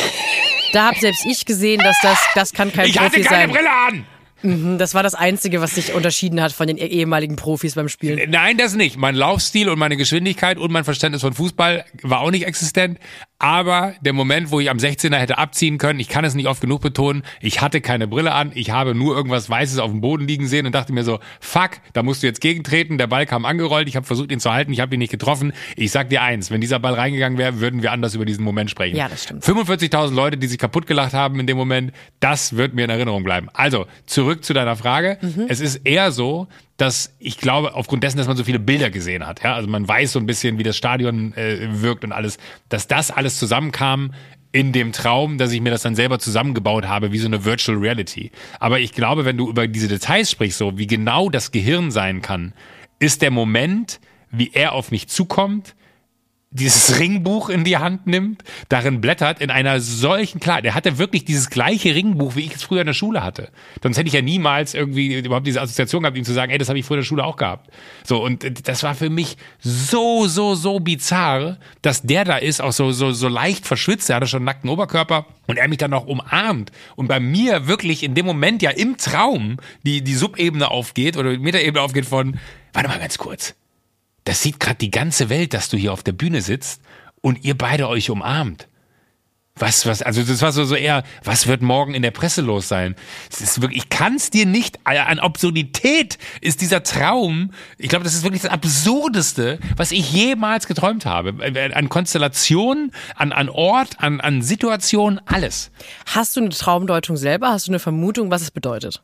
Da habe selbst ich gesehen, dass das, das kann kein Ich Profi hatte keine sein. Brille an! Das war das Einzige, was sich unterschieden hat von den ehemaligen Profis beim Spielen. Nein, das nicht. Mein Laufstil und meine Geschwindigkeit und mein Verständnis von Fußball war auch nicht existent. Aber der Moment, wo ich am sechzehner hätte abziehen können, ich kann es nicht oft genug betonen, ich hatte keine Brille an, ich habe nur irgendwas Weißes auf dem Boden liegen sehen und dachte mir so, fuck, da musst du jetzt gegentreten, der Ball kam angerollt, ich habe versucht ihn zu halten, ich habe ihn nicht getroffen. Ich sag dir eins, wenn dieser Ball reingegangen wäre, würden wir anders über diesen Moment sprechen. Ja, das stimmt. fünfundvierzigtausend Leute, die sich kaputt gelacht haben in dem Moment, das wird mir in Erinnerung bleiben. Also, zurück zu deiner Frage. Mhm. Es ist eher so, dass ich glaube, aufgrund dessen, dass man so viele Bilder gesehen hat, ja, also man weiß so ein bisschen, wie das Stadion äh, wirkt und alles, dass das alles zusammenkam in dem Traum, dass ich mir das dann selber zusammengebaut habe, wie so eine Virtual Reality. Aber ich glaube, wenn du über diese Details sprichst, so wie genau das Gehirn sein kann, ist der Moment, wie er auf mich zukommt, dieses Ringbuch in die Hand nimmt, darin blättert, in einer solchen Klarheit. Der hatte wirklich dieses gleiche Ringbuch, wie ich es früher in der Schule hatte. Sonst hätte ich ja niemals irgendwie überhaupt diese Assoziation gehabt, ihm zu sagen, ey, das habe ich früher in der Schule auch gehabt. So, und das war für mich so, so, so bizarr, dass der da ist, auch so, so, so leicht verschwitzt, er hatte schon einen nackten Oberkörper und er mich dann noch umarmt und bei mir wirklich in dem Moment ja im Traum die, die Subebene aufgeht oder die Metaebene aufgeht von, warte mal ganz kurz. Das sieht gerade die ganze Welt, dass du hier auf der Bühne sitzt und ihr beide euch umarmt. Was, was, also das war so, so eher, was wird morgen in der Presse los sein? Das ist wirklich, ich kann es dir nicht, an Absurdität ist dieser Traum, ich glaube, das ist wirklich das Absurdeste, was ich jemals geträumt habe. An Konstellationen, an, an Ort, an, an Situation, alles. Hast du eine Traumdeutung selber? Hast du eine Vermutung, was es bedeutet?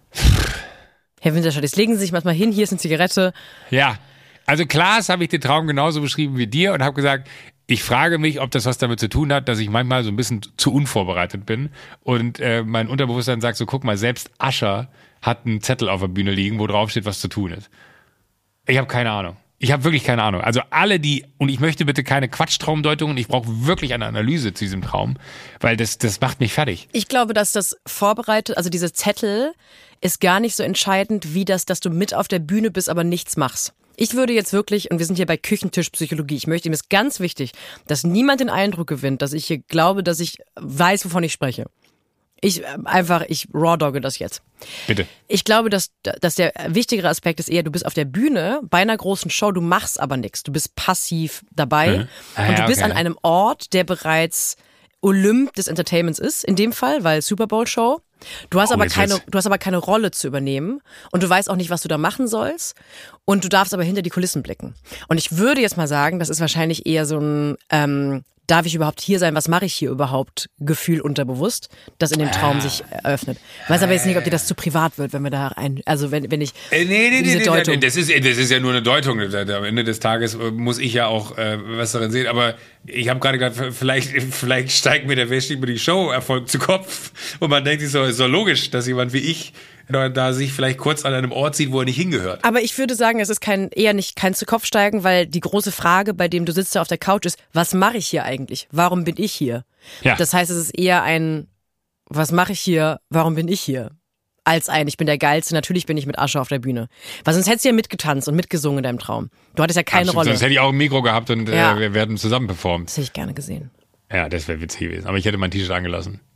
Herr Winterscheid, jetzt legen Sie sich manchmal hin, hier ist eine Zigarette. Ja. Also klar, habe ich den Traum genauso beschrieben wie dir und habe gesagt, ich frage mich, ob das was damit zu tun hat, dass ich manchmal so ein bisschen zu unvorbereitet bin und äh, mein Unterbewusstsein sagt so, guck mal, selbst Usher hat einen Zettel auf der Bühne liegen, wo drauf steht, was zu tun ist. Ich habe keine Ahnung. Ich habe wirklich keine Ahnung. Also alle die, und ich möchte bitte keine Quatschtraumdeutungen, ich brauche wirklich eine Analyse zu diesem Traum, weil das, das macht mich fertig. Ich glaube, dass das vorbereitet, also diese Zettel ist gar nicht so entscheidend, wie das, dass du mit auf der Bühne bist, aber nichts machst. Ich würde jetzt wirklich, und wir sind hier bei Küchentischpsychologie, ich möchte, ihm ist ganz wichtig, dass niemand den Eindruck gewinnt, dass ich hier glaube, dass ich weiß, wovon ich spreche. Ich einfach, ich raw-dogge das jetzt. Bitte. Ich glaube, dass, dass der wichtigere Aspekt ist eher, du bist auf der Bühne bei einer großen Show, du machst aber nichts. Du bist passiv dabei Mhm. Ah, und du ja, bist okay. an einem Ort, der bereits Olymp des Entertainments ist, in dem Fall, weil Super Bowl Show. Du hast Oh, aber jetzt keine, wird's- du hast aber keine Rolle zu übernehmen und du weißt auch nicht, was du da machen sollst und du darfst aber hinter die Kulissen blicken. Und ich würde jetzt mal sagen, das ist wahrscheinlich eher so ein, ähm, darf ich überhaupt hier sein, was mache ich hier überhaupt, Gefühl unterbewusst, das in dem Traum sich eröffnet. Ich weiß aber jetzt nicht, ob dir das zu privat wird, wenn wir da rein, also wenn, wenn ich Äh, nee, nee, diese nee, Deutung. nee, das ist, das ist ja nur eine Deutung. Da- da- Am Ende des Tages äh, muss ich ja auch äh, was darin sehen. Aber ich habe gerade gedacht, vielleicht, vielleicht steigt mir der Wer steht mir die Show-Erfolg zu Kopf. Und man denkt sich so, ist doch logisch, dass jemand wie ich da, da sich vielleicht kurz an einem Ort sieht, wo er nicht hingehört. Aber ich würde sagen, es ist kein, eher nicht kein zu Kopf steigen, weil die große Frage, bei dem du sitzt da auf der Couch ist, was mache ich hier eigentlich? Warum bin ich hier? Ja. Das heißt, es ist eher ein, was mache ich hier? Warum bin ich hier? Als ein, ich bin der Geilste, natürlich bin ich mit Asche auf der Bühne. Weil sonst hättest du ja mitgetanzt und mitgesungen in deinem Traum. Du hattest ja keine Absolut. Rolle. Sonst hätte ich auch ein Mikro gehabt und Ja. äh, wir werden zusammen performt. Das hätte ich gerne gesehen. Ja, das wäre witzig gewesen. Aber ich hätte mein T-Shirt angelassen.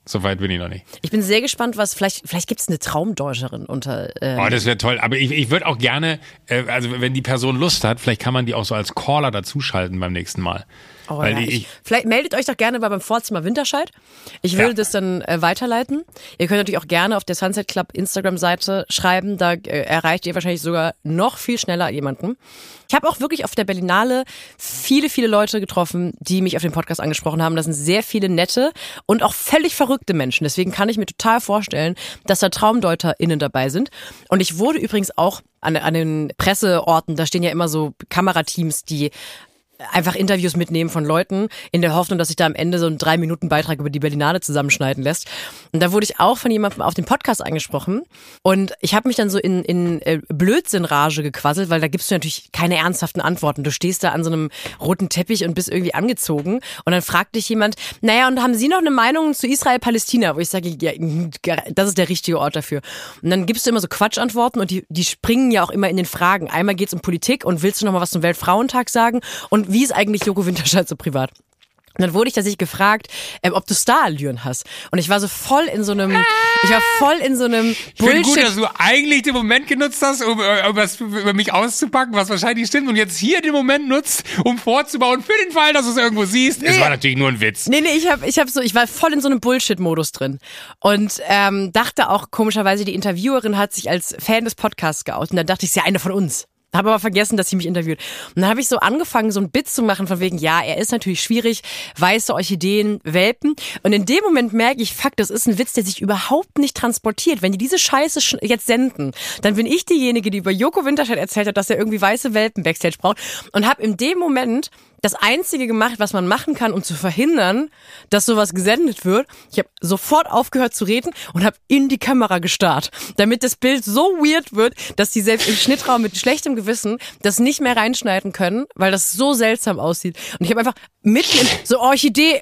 So weit bin ich noch nicht. Ich bin sehr gespannt, was, vielleicht, vielleicht gibt es eine Traumdeuterin unter. Ähm oh, das wäre toll. Aber ich, ich würde auch gerne, äh, also wenn die Person Lust hat, vielleicht kann man die auch so als Caller dazuschalten beim nächsten Mal. Oh, Weil ja, ich, ich, vielleicht meldet euch doch gerne bei beim Vorzimmer Winterscheid. Ich würde ja. das dann äh, weiterleiten. Ihr könnt natürlich auch gerne auf der Sunset Club Instagram-Seite schreiben. Da äh, erreicht ihr wahrscheinlich sogar noch viel schneller jemanden. Ich habe auch wirklich auf der Berlinale viele, viele Leute getroffen, die mich auf den Podcast angesprochen haben. Das sind sehr viele nette und auch völlig verrückte Menschen. Deswegen kann ich mir total vorstellen, dass da TraumdeuterInnen dabei sind. Und ich wurde übrigens auch an, an den Presseorten, da stehen ja immer so Kamerateams, die einfach Interviews mitnehmen von Leuten in der Hoffnung, dass sich da am Ende so einen drei Minuten Beitrag über die Berlinale zusammenschneiden lässt. Und da wurde ich auch von jemandem auf den Podcast angesprochen und ich habe mich dann so in, in Blödsinnrage gequasselt, weil da gibst du natürlich keine ernsthaften Antworten. Du stehst da an so einem roten Teppich und bist irgendwie angezogen und dann fragt dich jemand, naja, und haben Sie noch eine Meinung zu Israel-Palästina? Wo ich sage, ja, das ist der richtige Ort dafür. Und dann gibst du immer so Quatschantworten und die, die springen ja auch immer in den Fragen. Einmal geht's um Politik und willst du noch mal was zum Weltfrauentag sagen? Und wie ist eigentlich Joko Winterscheid so privat? Und dann wurde ich tatsächlich gefragt, ähm, ob du Starallüren hast. Und ich war so voll in so einem, ich war voll in so einem Bullshit. Ich finde gut, dass du eigentlich den Moment genutzt hast, um, um was über mich auszupacken, was wahrscheinlich stimmt, und jetzt hier den Moment nutzt, um vorzubauen, für den Fall, dass du es irgendwo siehst. Nee. Es war natürlich nur ein Witz. Nee, nee, ich hab, ich hab so, ich war voll in so einem Bullshit-Modus drin. Und ähm, dachte auch, komischerweise, die Interviewerin hat sich als Fan des Podcasts geoutet. Und dann dachte ich, sie ist ja eine von uns. Habe aber vergessen, dass sie mich interviewt. Und dann habe ich so angefangen, so ein Bit zu machen von wegen, ja, er ist natürlich schwierig, weiße Orchideen, Welpen. Und in dem Moment merke ich, fuck, das ist ein Witz, der sich überhaupt nicht transportiert. Wenn die diese Scheiße jetzt senden, dann bin ich diejenige, die über Joko Winterscheid erzählt hat, dass er irgendwie weiße Welpen Backstage braucht. Und habe in dem Moment das Einzige gemacht, was man machen kann, um zu verhindern, dass sowas gesendet wird. Ich habe sofort aufgehört zu reden und habe in die Kamera gestarrt, damit das Bild so weird wird, dass die selbst im Schnittraum mit schlechtem Gewissen das nicht mehr reinschneiden können, weil das so seltsam aussieht. Und ich habe einfach mitten in so Orchidee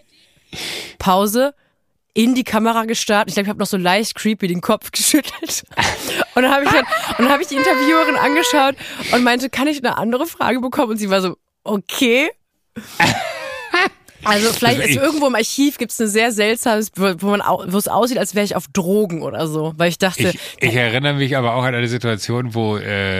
Pause in die Kamera gestarrt. Ich glaube, ich habe noch so leicht creepy den Kopf geschüttelt. Und dann habe ich dann, und dann habe ich die Interviewerin angeschaut und meinte, kann ich eine andere Frage bekommen? Und sie war so, okay. Also vielleicht ist irgendwo im Archiv gibt es eine sehr seltsame, wo man wo es aussieht, als wäre ich auf Drogen oder so, weil ich dachte. Ich, ich erinnere mich aber auch an eine Situation, wo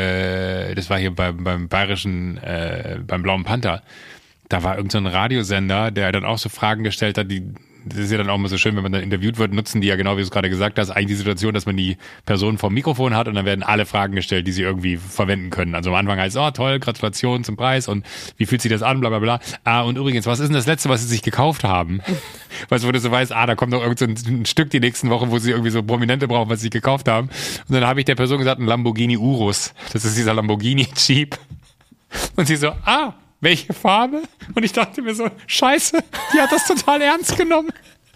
äh, das war hier beim beim bayerischen äh, beim Blauen Panther. Da war irgend so ein Radiosender, der dann auch so Fragen gestellt hat, die das ist ja dann auch immer so schön, wenn man dann interviewt wird, nutzen die ja genau, wie du es gerade gesagt hast, eigentlich die Situation, dass man die Person vom Mikrofon hat und dann werden alle Fragen gestellt, die sie irgendwie verwenden können. Also am Anfang heißt es, oh toll, Gratulation zum Preis und wie fühlt sich das an, bla bla bla. Ah, und übrigens, was ist denn das Letzte, was sie sich gekauft haben? Weißt du, wo du so weißt, ah, da kommt noch irgend so ein, ein Stück die nächsten Wochen, wo sie irgendwie so Prominente brauchen, was sie sich gekauft haben. Und dann habe ich der Person gesagt, ein Lamborghini Urus. Das ist dieser Lamborghini Jeep. Und sie so, ah, welche Farbe? Und ich dachte mir so, scheiße, die hat das total ernst genommen.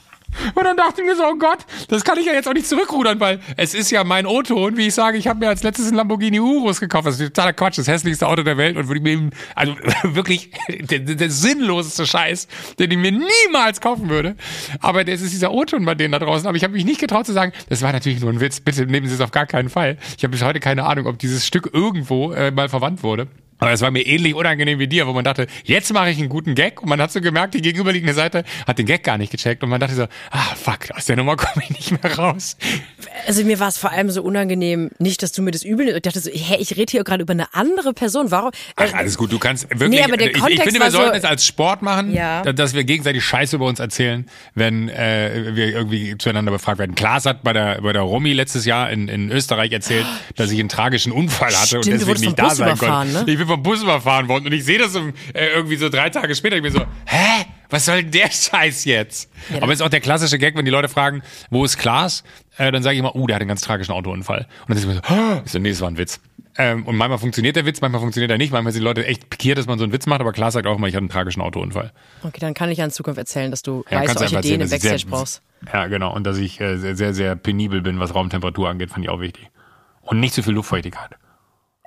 Und dann dachte ich mir so, oh Gott, das kann ich ja jetzt auch nicht zurückrudern, weil es ist ja mein O-Ton, wie ich sage, ich habe mir als letztes einen Lamborghini Urus gekauft. Das ist totaler Quatsch, das hässlichste Auto der Welt und würde ich mir, also wirklich der, der sinnloseste Scheiß, den ich mir niemals kaufen würde. Aber das ist dieser O-Ton bei denen da draußen. Aber ich habe mich nicht getraut zu sagen, das war natürlich nur ein Witz, bitte nehmen Sie es auf gar keinen Fall. Ich habe bis heute keine Ahnung, ob dieses Stück irgendwo äh, mal verwandt wurde. Aber es war mir ähnlich unangenehm wie dir, wo man dachte, jetzt mache ich einen guten Gag. Und man hat so gemerkt, die gegenüberliegende Seite hat den Gag gar nicht gecheckt. Und man dachte so, ah fuck, aus der Nummer komme ich nicht mehr raus. Also mir war es vor allem so unangenehm, nicht, dass du mir das übel nimmst. Ich dachte so, hä, ich rede hier gerade über eine andere Person. Warum? Ach, alles gut, du kannst wirklich, nee, aber der ich, Kontext ich finde, wir war sollten so, es als Sport machen, ja. dass wir gegenseitig Scheiße über uns erzählen, wenn äh, wir irgendwie zueinander befragt werden. Klaas hat bei der bei der Romy letztes Jahr in, in Österreich erzählt, dass ich einen tragischen Unfall hatte. Stimmt, und deswegen nicht da sein konnte. Ne? Ich bin vom Bus überfahren worden und ich sehe das um, äh, irgendwie so drei Tage später. Ich bin so, hä? Was soll denn der Scheiß jetzt? Ja, aber es ist auch der klassische Gag, wenn die Leute fragen, wo ist Klaas? Äh, dann sage ich immer, uh, der hat einen ganz tragischen Autounfall. Und dann ist ich mir so, oh. ich so, nee, das war ein Witz. Ähm, und manchmal funktioniert der Witz, manchmal funktioniert er nicht. Manchmal sind die Leute echt pikiert, dass man so einen Witz macht, aber Klaas sagt auch immer, ich hatte einen tragischen Autounfall. Okay, dann kann ich ja in Zukunft erzählen, dass du ja, weiße Orchideen im Backstage sehr, brauchst. Ja, genau. Und dass ich äh, sehr, sehr, sehr penibel bin, was Raumtemperatur angeht, fand ich auch wichtig. Und nicht so viel Luftfeuchtigkeit.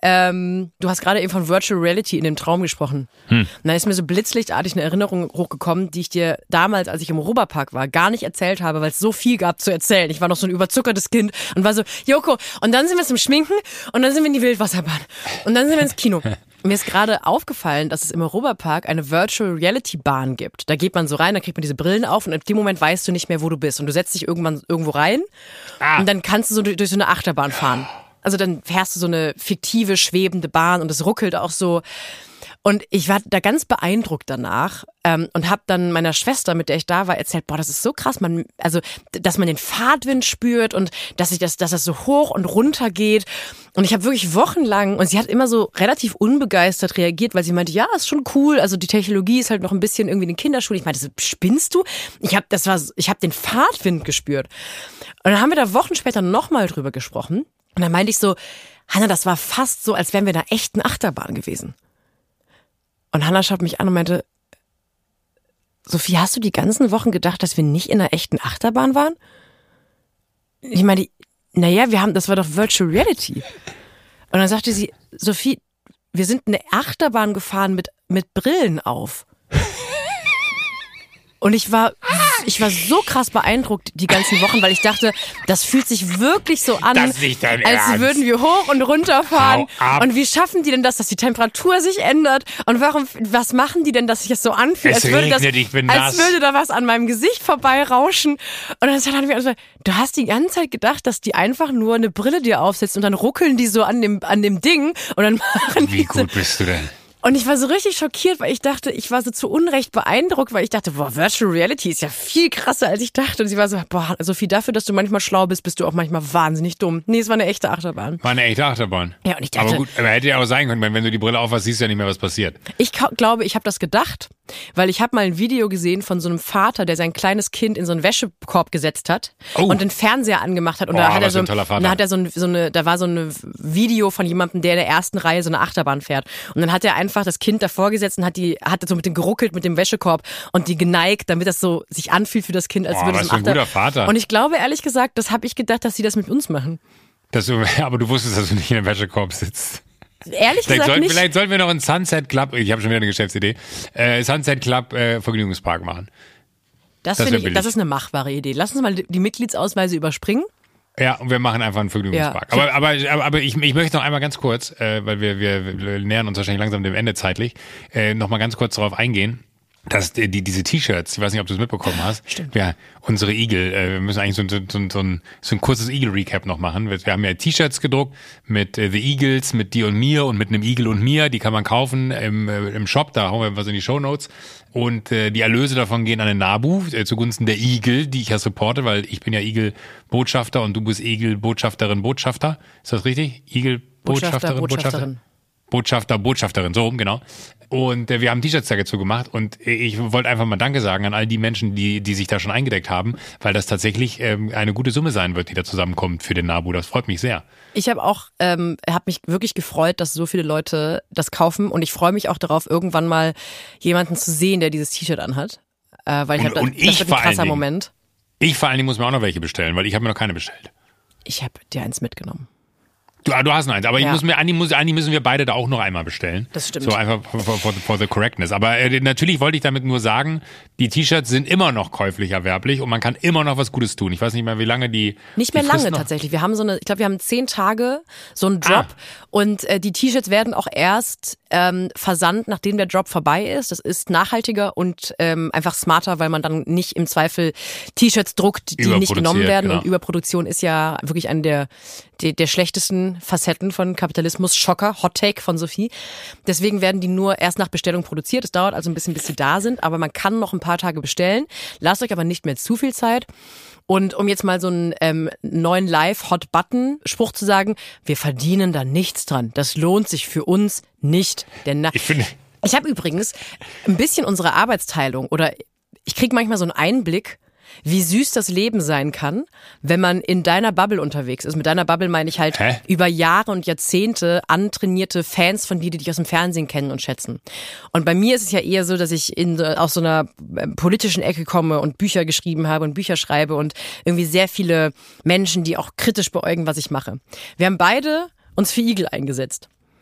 ähm, du hast gerade eben von Virtual Reality in dem Traum gesprochen. Hm. Und dann ist mir so blitzlichtartig eine Erinnerung hochgekommen, die ich dir damals, als ich im Europapark war, gar nicht erzählt habe, weil es so viel gab zu erzählen. Ich war noch so ein überzuckertes Kind und war so, Joko, und dann sind wir zum Schminken und dann sind wir in die Wildwasserbahn und dann sind wir ins Kino. Mir ist gerade aufgefallen, dass es im Europapark eine Virtual Reality Bahn gibt. Da geht man so rein, dann kriegt man diese Brillen auf und in dem Moment weißt du nicht mehr, wo du bist. Und du setzt dich irgendwann irgendwo rein ah. und dann kannst du so durch, durch so eine Achterbahn fahren. Also dann fährst du so eine fiktive, schwebende Bahn und es ruckelt auch so. Und ich war da ganz beeindruckt danach ähm, und habe dann meiner Schwester, mit der ich da war, erzählt, boah, das ist so krass, man, also dass man den Fahrtwind spürt und dass sich das, dass das so hoch und runter geht. Und ich habe wirklich wochenlang, und sie hat immer so relativ unbegeistert reagiert, weil sie meinte, ja, ist schon cool, also die Technologie ist halt noch ein bisschen irgendwie in den Kinderschuhen. Ich meinte, so, spinnst du? Ich habe das war, ich habe den Fahrtwind gespürt. Und dann haben wir da Wochen später nochmal drüber gesprochen. Und dann meinte ich so, Hanna, das war fast so, als wären wir in einer echten Achterbahn gewesen. Und Hanna schaut mich an und meinte, Sophie, hast du die ganzen Wochen gedacht, dass wir nicht in einer echten Achterbahn waren? Ich meine, naja, wir haben, das war doch Virtual Reality. Und dann sagte sie, Sophie, wir sind eine Achterbahn gefahren mit, mit Brillen auf. Und ich war, ich war so krass beeindruckt die ganzen Wochen, weil ich dachte, das fühlt sich wirklich so an, das ist nicht dein als Ernst. würden wir hoch und runter fahren. Und wie schaffen die denn das, dass die Temperatur sich ändert? Und warum, was machen die denn, dass sich das so anfühlt, es als würde, das, regnet, ich bin als nass. würde da was an meinem Gesicht vorbeirauschen? Und dann haben wir also, du hast die ganze Zeit gedacht, dass die einfach nur eine Brille dir aufsetzt und dann ruckeln die so an dem, an dem Ding und dann machen Wie die gut so, bist du denn? und ich war so richtig schockiert, weil ich dachte, ich war so zu Unrecht beeindruckt, weil ich dachte, boah, Virtual Reality ist ja viel krasser, als ich dachte. Und sie war so, boah, Sophie, dafür, dass du manchmal schlau bist, bist du auch manchmal wahnsinnig dumm. Nee, es war eine echte Achterbahn. War eine echte Achterbahn. Ja, und ich dachte, aber gut, aber hätte ja auch sein können, wenn, wenn du die Brille aufhast, siehst du ja nicht mehr, was passiert. Ich glaube, ich habe das gedacht, weil ich habe mal ein Video gesehen von so einem Vater, der sein kleines Kind in so einen Wäschekorb gesetzt hat oh. und den Fernseher angemacht hat. Und oh, da hat er so, ein, da hat er so, ein, so eine, da war so ein Video von jemandem, der in der ersten Reihe so eine Achterbahn fährt. Und dann hat er einfach das Kind davor gesetzt und hat die, hat so mit dem geruckelt mit dem Wäschekorb und die geneigt, damit das so sich anfühlt für das Kind, als oh, würde es ein guter Vater. Und ich glaube, ehrlich gesagt, das habe ich gedacht, dass sie das mit uns machen. Das, aber du wusstest, dass du nicht in einem Wäschekorb sitzt. Ehrlich vielleicht gesagt sollten, nicht. Vielleicht sollten wir noch einen Sunset Club, ich habe schon wieder eine Geschäftsidee, äh, Sunset Club äh, Vergnügungspark machen. Das, das, ich, das ist eine machbare Idee. Lass uns mal die Mitgliedsausweise überspringen. Ja, und wir machen einfach einen Vergnügungspark. Ja. Aber, aber, aber, aber ich, ich möchte noch einmal ganz kurz, äh, weil wir, wir, wir nähern uns wahrscheinlich langsam dem Ende zeitlich, äh, noch mal ganz kurz darauf eingehen, dass die, die diese T-Shirts, ich weiß nicht, ob du es mitbekommen hast, Stimmt. Ja, unsere Igel, äh, wir müssen eigentlich so, so, so, so, ein, so ein kurzes Igel-Recap noch machen. Wir, wir haben ja T-Shirts gedruckt mit äh, The Eagles, mit dir und mir und mit einem Igel und mir, die kann man kaufen im, äh, im Shop, da hauen wir was in die Shownotes. Und äh, die Erlöse davon gehen an den NABU äh, zugunsten der Igel, die ich ja supporte, weil ich bin ja Igel-Botschafter und du bist Igel-Botschafterin, Botschafter. Ist das richtig? Igel-Botschafterin, Botschafter, Botschafterin. Botschafter, Botschafterin, so rum, genau. Und äh, wir haben T-Shirts dazu gemacht und ich wollte einfach mal Danke sagen an all die Menschen, die die sich da schon eingedeckt haben, weil das tatsächlich ähm, eine gute Summe sein wird, die da zusammenkommt für den NABU. Das freut mich sehr. Ich habe auch, ähm, habe mich wirklich gefreut, dass so viele Leute das kaufen und ich freue mich auch darauf, irgendwann mal jemanden zu sehen, der dieses T-Shirt anhat, äh, weil ich und, hab, und das ich wird ein krasser Moment. Ich vor allen Dingen muss mir auch noch welche bestellen, weil ich habe mir noch keine bestellt. Ich habe dir eins mitgenommen. Du, du hast noch eins, aber ja. ich muss mir, Andi, muss, Andi müssen wir beide da auch noch einmal bestellen. Das stimmt. So einfach for, for, for the correctness. Aber äh, natürlich wollte ich damit nur sagen, die T-Shirts sind immer noch käuflich erwerblich und man kann immer noch was Gutes tun. Ich weiß nicht mehr, wie lange die. Nicht mehr die lange noch. tatsächlich. Wir haben so eine, ich glaube, wir haben zehn Tage so einen Drop ah. und äh, die T-Shirts werden auch erst ähm, versandt, nachdem der Drop vorbei ist. Das ist nachhaltiger und ähm, einfach smarter, weil man dann nicht im Zweifel T-Shirts druckt, die nicht genommen werden. Genau. Und Überproduktion ist ja wirklich eine der, der, der schlechtesten Facetten von Kapitalismus. Schocker, Hot Take von Sophie. Deswegen werden die nur erst nach Bestellung produziert. Es dauert also ein bisschen, bis sie da sind, aber man kann noch ein paar Tage bestellen. Lasst euch aber nicht mehr zu viel Zeit. Und um jetzt mal so einen ähm, neuen Live-Hot-Button-Spruch zu sagen, wir verdienen da nichts dran. Das lohnt sich für uns nicht. Denn ich finde... Ich habe übrigens ein bisschen unsere Arbeitsteilung oder ich kriege manchmal so einen Einblick, wie süß das Leben sein kann, wenn man in deiner Bubble unterwegs ist. Mit deiner Bubble meine ich halt Hä? über Jahre und Jahrzehnte antrainierte Fans von dir, die dich aus dem Fernsehen kennen und schätzen. Und bei mir ist es ja eher so, dass ich in, aus so einer politischen Ecke komme und Bücher geschrieben habe und Bücher schreibe und irgendwie sehr viele Menschen, die auch kritisch beäugen, was ich mache. Wir haben beide uns für Igel eingesetzt.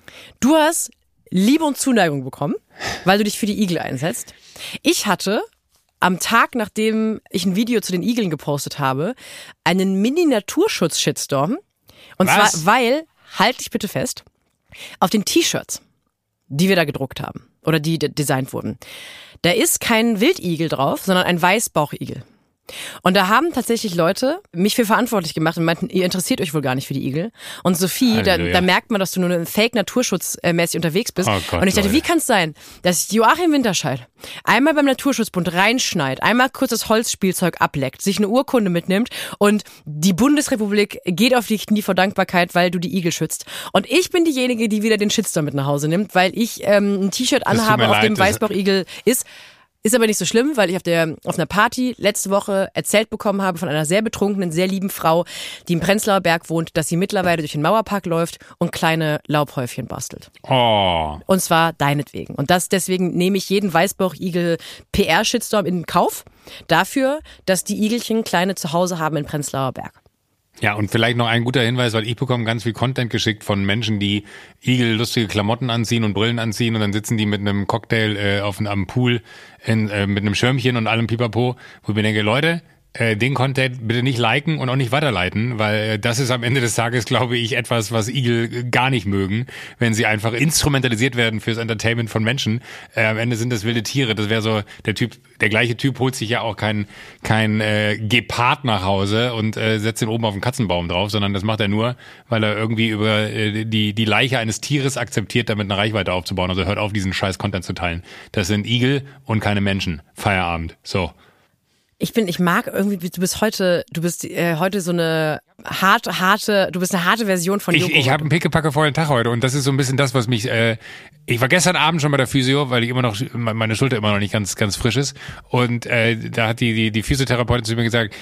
Du hast Liebe und Zuneigung bekommen, weil du dich für die Igel einsetzt. Ich hatte am Tag, nachdem ich ein Video zu den Igeln gepostet habe, einen Mini-Naturschutz-Shitstorm. Und Was? zwar, weil, halt dich bitte fest, auf den T-Shirts, die wir da gedruckt haben oder die de- designt wurden, da ist kein Wildigel drauf, sondern ein Weißbauchigel. Und da haben tatsächlich Leute mich für verantwortlich gemacht und meinten, ihr interessiert euch wohl gar nicht für die Igel. Und Sophie, da, da merkt man, dass du nur Fake-Naturschutz-mäßig unterwegs bist. Oh Gott, und ich dachte, Leute. wie kann es sein, dass Joachim Winterscheid einmal beim Naturschutzbund reinschneit, einmal kurz das Holzspielzeug ableckt, sich eine Urkunde mitnimmt und die Bundesrepublik geht auf die Knie vor Dankbarkeit, weil du die Igel schützt. Und ich bin diejenige, die wieder den Shitstorm mit nach Hause nimmt, weil ich ähm, ein T-Shirt tut mir anhabe, auf leid, dem das- Weißbauchigel ist. Ist aber nicht so schlimm, weil ich auf der auf einer Party letzte Woche erzählt bekommen habe von einer sehr betrunkenen, sehr lieben Frau, die im Prenzlauer Berg wohnt, dass sie mittlerweile durch den Mauerpark läuft und kleine Laubhäufchen bastelt. Oh. Und zwar deinetwegen. Und das deswegen nehme ich jeden Weißbauchigel-P R-Shitstorm in Kauf dafür, dass die Igelchen kleine Zuhause haben in Prenzlauer Berg. Ja, und vielleicht noch ein guter Hinweis, weil ich bekomme ganz viel Content geschickt von Menschen, die Igel lustige Klamotten anziehen und Brillen anziehen und dann sitzen die mit einem Cocktail äh, auf am Pool in, äh, mit einem Schirmchen und allem Pipapo, wo ich mir denke, Leute, äh, den Content bitte nicht liken und auch nicht weiterleiten, weil äh, das ist am Ende des Tages, glaube ich, etwas, was Igel gar nicht mögen, wenn sie einfach instrumentalisiert werden fürs Entertainment von Menschen. Äh, am Ende sind das wilde Tiere. Das wäre so, der Typ, der gleiche Typ holt sich ja auch kein kein äh, Gepard nach Hause und äh, setzt ihn oben auf den Katzenbaum drauf, sondern das macht er nur, weil er irgendwie über äh, die die Leiche eines Tieres akzeptiert, damit eine Reichweite aufzubauen. Also hört auf, diesen scheiß Content zu teilen. Das sind Igel und keine Menschen. Feierabend. So. Ich bin, ich mag irgendwie, du bist heute, du bist äh, heute so eine harte, harte, du bist eine harte Version von Ich, Joko. ich habe einen pickepacke vollen Tag heute und das ist so ein bisschen das, was mich, äh, ich war gestern Abend schon bei der Physio, weil ich immer noch, meine Schulter immer noch nicht ganz ganz frisch ist und äh, da hat die, die, die Physiotherapeutin zu mir gesagt,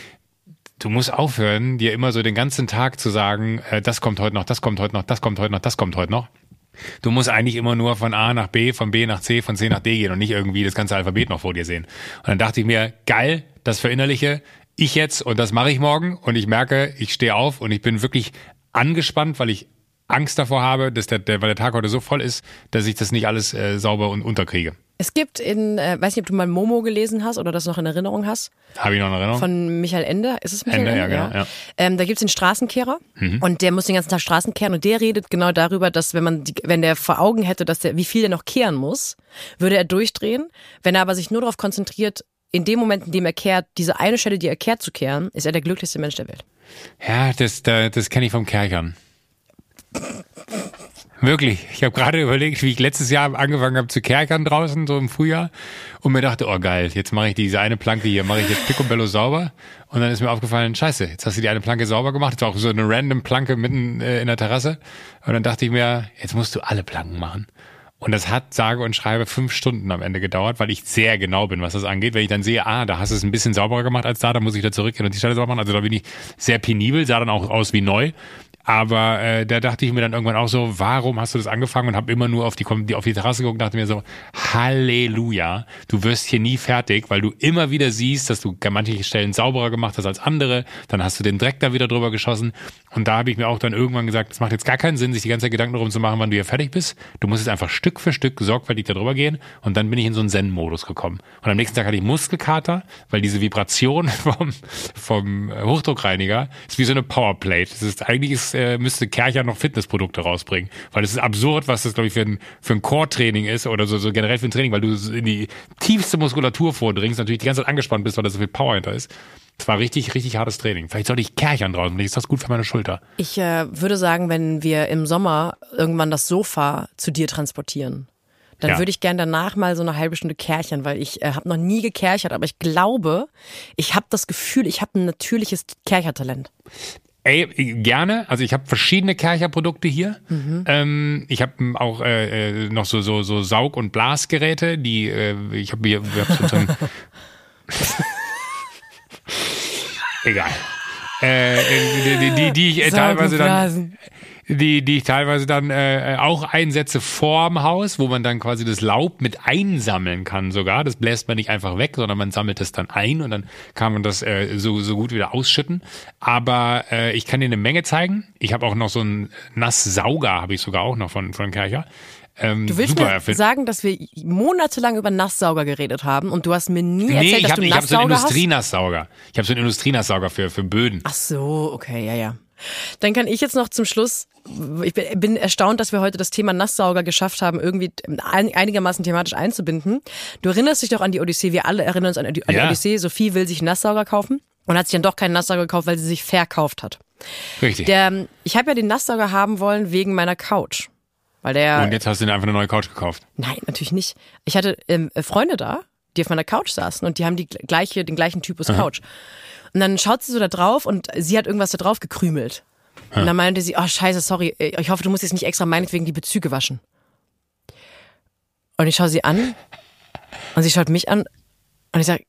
du musst aufhören, dir immer so den ganzen Tag zu sagen, äh, das kommt heute noch, das kommt heute noch, das kommt heute noch, das kommt heute noch. Du musst eigentlich immer nur von A nach B, von B nach C, von C nach D gehen und nicht irgendwie das ganze Alphabet noch vor dir sehen. Und dann dachte ich mir, geil, das verinnerliche ich jetzt und das mache ich morgen und ich merke, ich stehe auf und ich bin wirklich angespannt, weil ich Angst davor habe, dass der, der weil der Tag heute so voll ist, dass ich das nicht alles äh, sauber und unterkriege. Es gibt in, äh, weiß nicht, ob du mal Momo gelesen hast oder das noch in Erinnerung hast. Habe ich noch eine Erinnerung? Von Michael Ende. Ist es Michael Ende, Ende? ja, genau, ja. Ähm, da gibt's den Straßenkehrer und der muss den ganzen Tag Straßen kehren und der redet genau darüber, dass wenn man, die, wenn der vor Augen hätte, dass der, wie viel der noch kehren muss, würde er durchdrehen. Wenn er aber sich nur darauf konzentriert, in dem Moment, in dem er kehrt, diese eine Stelle, die er kehrt, zu kehren, ist er der glücklichste Mensch der Welt. Ja, das, das, das kenne ich vom Kerchern. Wirklich. Ich habe gerade überlegt, wie ich letztes Jahr angefangen habe zu kerchern draußen, so im Frühjahr. Und mir dachte, oh geil, jetzt mache ich diese eine Planke hier, mache ich jetzt picobello sauber. Und dann ist mir aufgefallen, scheiße, jetzt hast du die eine Planke sauber gemacht. Jetzt war auch so eine random Planke mitten äh, in der Terrasse. Und dann dachte ich mir, jetzt musst du alle Planken machen. Und das hat, sage und schreibe, fünf Stunden am Ende gedauert, weil ich sehr genau bin, was das angeht. Wenn ich dann sehe, ah, da hast du es ein bisschen sauberer gemacht als da, dann muss ich da zurückgehen und die Stelle sauber machen. Also da bin ich sehr penibel, sah dann auch aus wie neu. Aber äh, da dachte ich mir dann irgendwann auch so, warum hast du das angefangen? Und habe immer nur auf die, die auf die Terrasse geguckt und dachte mir so, Halleluja, du wirst hier nie fertig, weil du immer wieder siehst, dass du manche Stellen sauberer gemacht hast als andere. Dann hast du den Dreck da wieder drüber geschossen. Und da habe ich mir auch dann irgendwann gesagt, es macht jetzt gar keinen Sinn, sich die ganze Zeit Gedanken darum zu machen, wann du hier fertig bist. Du musst jetzt einfach Stück für Stück sorgfältig da drüber gehen. Und dann bin ich in so einen Zen-Modus gekommen. Und am nächsten Tag hatte ich Muskelkater, weil diese Vibration vom, vom Hochdruckreiniger ist wie so eine Powerplate. Das ist eigentlich ist, äh, müsste Kercher noch Fitnessprodukte rausbringen. Weil es ist absurd, was das, glaube ich, für ein, für ein Core-Training ist oder so, so generell für ein Training, weil du in die tiefste Muskulatur vordringst, natürlich die ganze Zeit angespannt bist, weil da so viel Power hinter ist. Es war richtig, richtig hartes Training. Vielleicht sollte ich kerchern draußen, vielleicht ist das gut für meine Schulter. Ich äh, würde sagen, wenn wir im Sommer irgendwann das Sofa zu dir transportieren, dann Ja. würde ich gern danach mal so eine halbe Stunde kerchern, weil ich äh, habe noch nie gekerchert, aber ich glaube, ich habe das Gefühl, ich habe ein natürliches Kerchertalent. Ey, gerne. Also ich habe verschiedene Kercherprodukte hier. Mhm. Ähm, ich habe auch äh, äh, noch so so so Saug- und Blasgeräte, die äh, ich habe hier ich hab so ein egal. Äh, die, die, die, die ich äh, Saugen, teilweise dann blasen. die, die ich teilweise dann äh, auch einsetze vorm Haus, wo man dann quasi das Laub mit einsammeln kann sogar. Das bläst man nicht einfach weg, sondern man sammelt es dann ein und dann kann man das äh, so, so gut wieder ausschütten. Aber äh, ich kann dir eine Menge zeigen. Ich habe auch noch so einen Nasssauger, habe ich sogar auch noch von, von Kärcher. Ähm, Du willst super mir erfind- sagen, dass wir monatelang über Nasssauger geredet haben und du hast mir nie erzählt, Nee, ich dass habe du ich hab so einen Nasssauger hast? Industrienassauger. Ich habe so einen Industrienassauger für, für Böden. Ach so, okay, ja, ja. Dann kann ich jetzt noch zum Schluss, ich bin, bin erstaunt, dass wir heute das Thema Nasssauger geschafft haben, irgendwie ein, einigermaßen thematisch einzubinden. Du erinnerst dich doch an die Odyssee, wir alle erinnern uns an die, an die Ja. Odyssee. Sophie will sich einen Nasssauger kaufen und hat sich dann doch keinen Nasssauger gekauft, weil sie sich verkauft hat. Richtig. Der, ich habe ja den Nasssauger haben wollen wegen meiner Couch. Weil der, Und jetzt hast du dir einfach eine neue Couch gekauft. nein, natürlich nicht. Ich hatte ähm, Freunde da, die auf meiner Couch saßen und die haben die gleiche, den gleichen Typus Couch. Und dann schaut sie so da drauf und sie hat irgendwas da drauf gekrümelt. Und dann meinte sie, oh scheiße, sorry, ich hoffe, du musst jetzt nicht extra meinetwegen die Bezüge waschen. Und ich schaue sie an und sie schaut mich an und ich sage,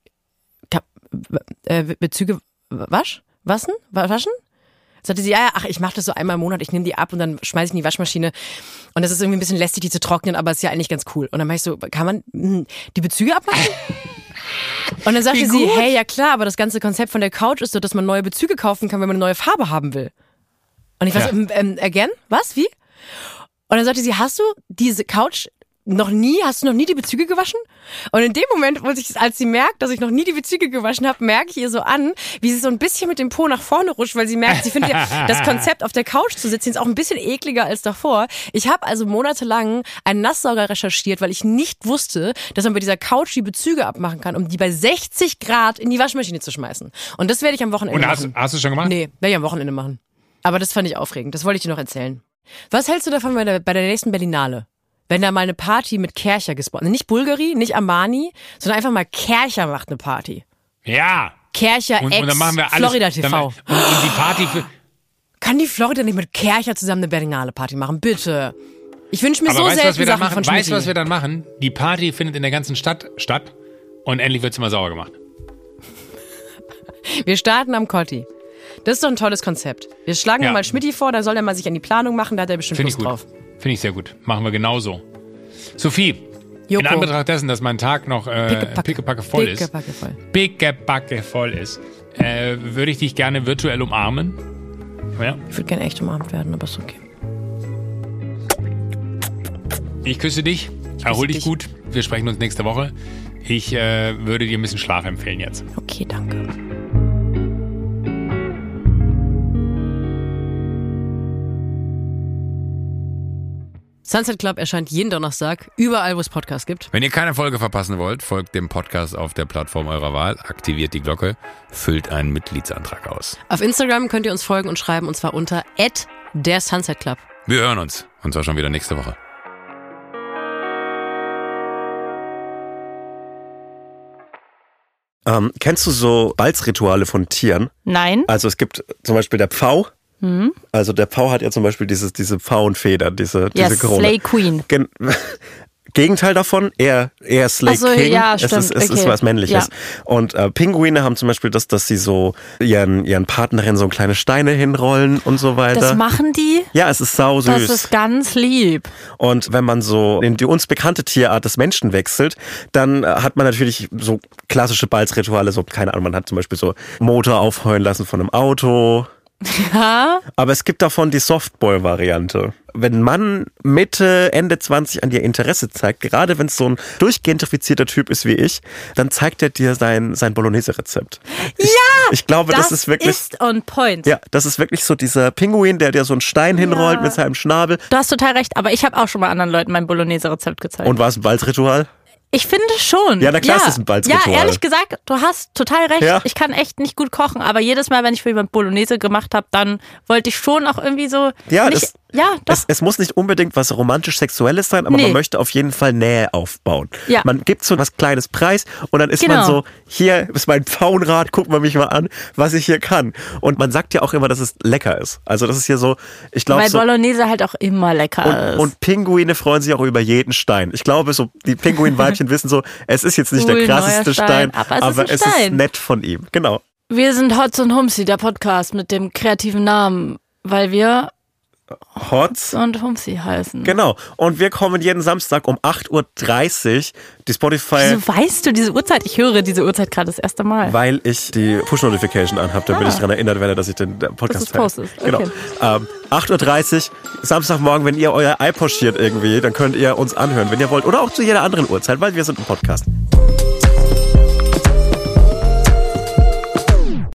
äh, Bezüge wasch? Waschen? Waschen? Sagte sie, ja, ja, ach, ich mache das so einmal im Monat, ich nehme die ab und dann schmeiße ich in die Waschmaschine. Und das ist irgendwie ein bisschen lästig, die zu trocknen, aber ist ja eigentlich ganz cool. Und dann meinte ich so, kann man mh, die Bezüge abmachen? Und dann sagte Wie sie, gut. hey, ja klar, aber das ganze Konzept von der Couch ist so, dass man neue Bezüge kaufen kann, wenn man eine neue Farbe haben will. Und ich war Ja. so, ähm, again? Was? Wie? Und dann sagte sie, hast du diese Couch noch nie, hast du noch nie die Bezüge gewaschen? Und in dem Moment, wo ich, als sie merkt, dass ich noch nie die Bezüge gewaschen habe, merke ich ihr so an, wie sie so ein bisschen mit dem Po nach vorne rutscht, weil sie merkt, sie findet ja, das Konzept auf der Couch zu sitzen ist auch ein bisschen ekliger als davor. Ich habe also monatelang einen Nasssauger recherchiert, weil ich nicht wusste, dass man bei dieser Couch die Bezüge abmachen kann, um die bei sechzig Grad in die Waschmaschine zu schmeißen. Und das werde ich am Wochenende Und hast, machen. hast du schon gemacht? Nee, werde ich am Wochenende machen. Aber das fand ich aufregend. Das wollte ich dir noch erzählen. Was hältst du davon bei der, bei der nächsten Berlinale? Wenn da mal eine Party mit Kärcher gesponsert, nicht Bulgari, nicht Armani, sondern einfach mal Kärcher macht eine Party. Ja. Kärcher Und, ex und dann machen wir alles. Florida T V. Dann, und, und die Party für. Kann die Florida nicht mit Kärcher zusammen eine Berlinale Party machen? Bitte. Ich wünsche mir Aber so weißt du, was selten wir dann Sachen machen? von Weißt du, Schmidt. was wir dann machen? Die Party findet in der ganzen Stadt statt und endlich wird's mal sauber gemacht. Wir starten am Kotti. Das ist doch ein tolles Konzept. Wir schlagen Ja. mal Schmidti vor, da soll er mal sich an die Planung machen, da hat er bestimmt Finde ich Lust gut. drauf. Finde ich sehr gut. Machen wir genauso. Sophie, Joko. in Anbetracht dessen, dass mein Tag noch äh, Pickepacke. pickepacke voll ist, Pickepacke voll. pickepacke voll ist, äh, würde ich dich gerne virtuell umarmen. Ja. Ich würde gerne echt umarmt werden, aber ist okay. Ich küsse dich. Erhol dich dich. gut. Wir sprechen uns nächste Woche. Ich äh, würde dir ein bisschen Schlaf empfehlen jetzt. Okay, danke. Sunset Club erscheint jeden Donnerstag, überall, wo es Podcasts gibt. Wenn ihr keine Folge verpassen wollt, folgt dem Podcast auf der Plattform eurer Wahl, aktiviert die Glocke, füllt einen Mitgliedsantrag aus. Auf Instagram könnt ihr uns folgen und schreiben, und zwar unter at der Sunset Club. Wir hören uns, und zwar schon wieder nächste Woche. Ähm, kennst du so Balzrituale von Tieren? Nein. Also es gibt zum Beispiel der Pfau. Also der Pfau hat ja zum Beispiel dieses, diese Pfauenfeder, diese, Ja, diese Krone. Slay Queen. Gen Gegenteil davon, eher, eher Slay Ach so, King. ja, es stimmt, ist, es ist okay. was Männliches. Ja. Und äh, Pinguine haben zum Beispiel das, dass sie so ihren, ihren Partnerin so kleine Steine hinrollen und so weiter. Das machen die? Ja, es ist sau süß. Das ist ganz lieb. Und wenn man so in die uns bekannte Tierart des Menschen wechselt, dann äh, hat man natürlich so klassische Balzrituale, so, keine Ahnung, man hat zum Beispiel so Motor aufheulen lassen von einem Auto. Ja. Aber es gibt davon die Softball-Variante. Wenn ein Mann Mitte, Ende zwanzig an dir Interesse zeigt, gerade wenn es so ein durchgentrifizierter Typ ist wie ich, dann zeigt er dir sein, sein Bolognese-Rezept. Ich, Ja! Ich glaube, das, Das ist wirklich... ist on point. Ja, das ist wirklich so dieser Pinguin, der dir so einen Stein hinrollt mit seinem Schnabel. Du hast total recht, aber ich habe auch schon mal anderen Leuten mein Bolognese-Rezept gezeigt. Und war es ein Balzritual? Ich finde schon. Ja, na klar, es ist ein Balzritual. Ja, ehrlich gesagt, du hast total recht. Ja. Ich kann echt nicht gut kochen, aber jedes Mal, wenn ich für jemand Bolognese gemacht habe, dann wollte ich schon auch irgendwie so Ja, nicht, es- ja, doch. Es, es muss nicht unbedingt was romantisch-sexuelles sein, aber Nee. man möchte auf jeden Fall Nähe aufbauen. Ja. Man gibt so was Kleines Preis und dann ist Genau. man so, hier ist mein Pfauenrad, guck mal mich mal an, was ich hier kann. Und man sagt ja auch immer, dass es lecker ist. Also das ist hier so, ich glaube Weil so... Bolognese halt auch immer lecker Und, ist. und Pinguine freuen sich auch über jeden Stein. Ich glaube, so die Pinguinweibchen wissen so, es ist jetzt nicht Cool, der krasseste neuer Stein, Stein, aber es ist aber ein es ist Stein. nett von ihm. Genau. Wir sind Hotz und Humsi, der Podcast mit dem kreativen Namen, weil wir Hotz und Humsi heißen. Genau. Und wir kommen jeden Samstag um acht Uhr dreißig. Die Spotify... Wieso weißt du diese Uhrzeit? Ich höre diese Uhrzeit gerade das erste Mal. Weil ich die Push-Notification anhabe, damit Ah. ich daran erinnert werde, dass ich den Podcast Dass du es postest. Genau. Okay. Ähm, acht Uhr dreißig, Samstagmorgen, wenn ihr euer Ei pochiert irgendwie, dann könnt ihr uns anhören, wenn ihr wollt. Oder auch zu jeder anderen Uhrzeit, weil wir sind ein Podcast.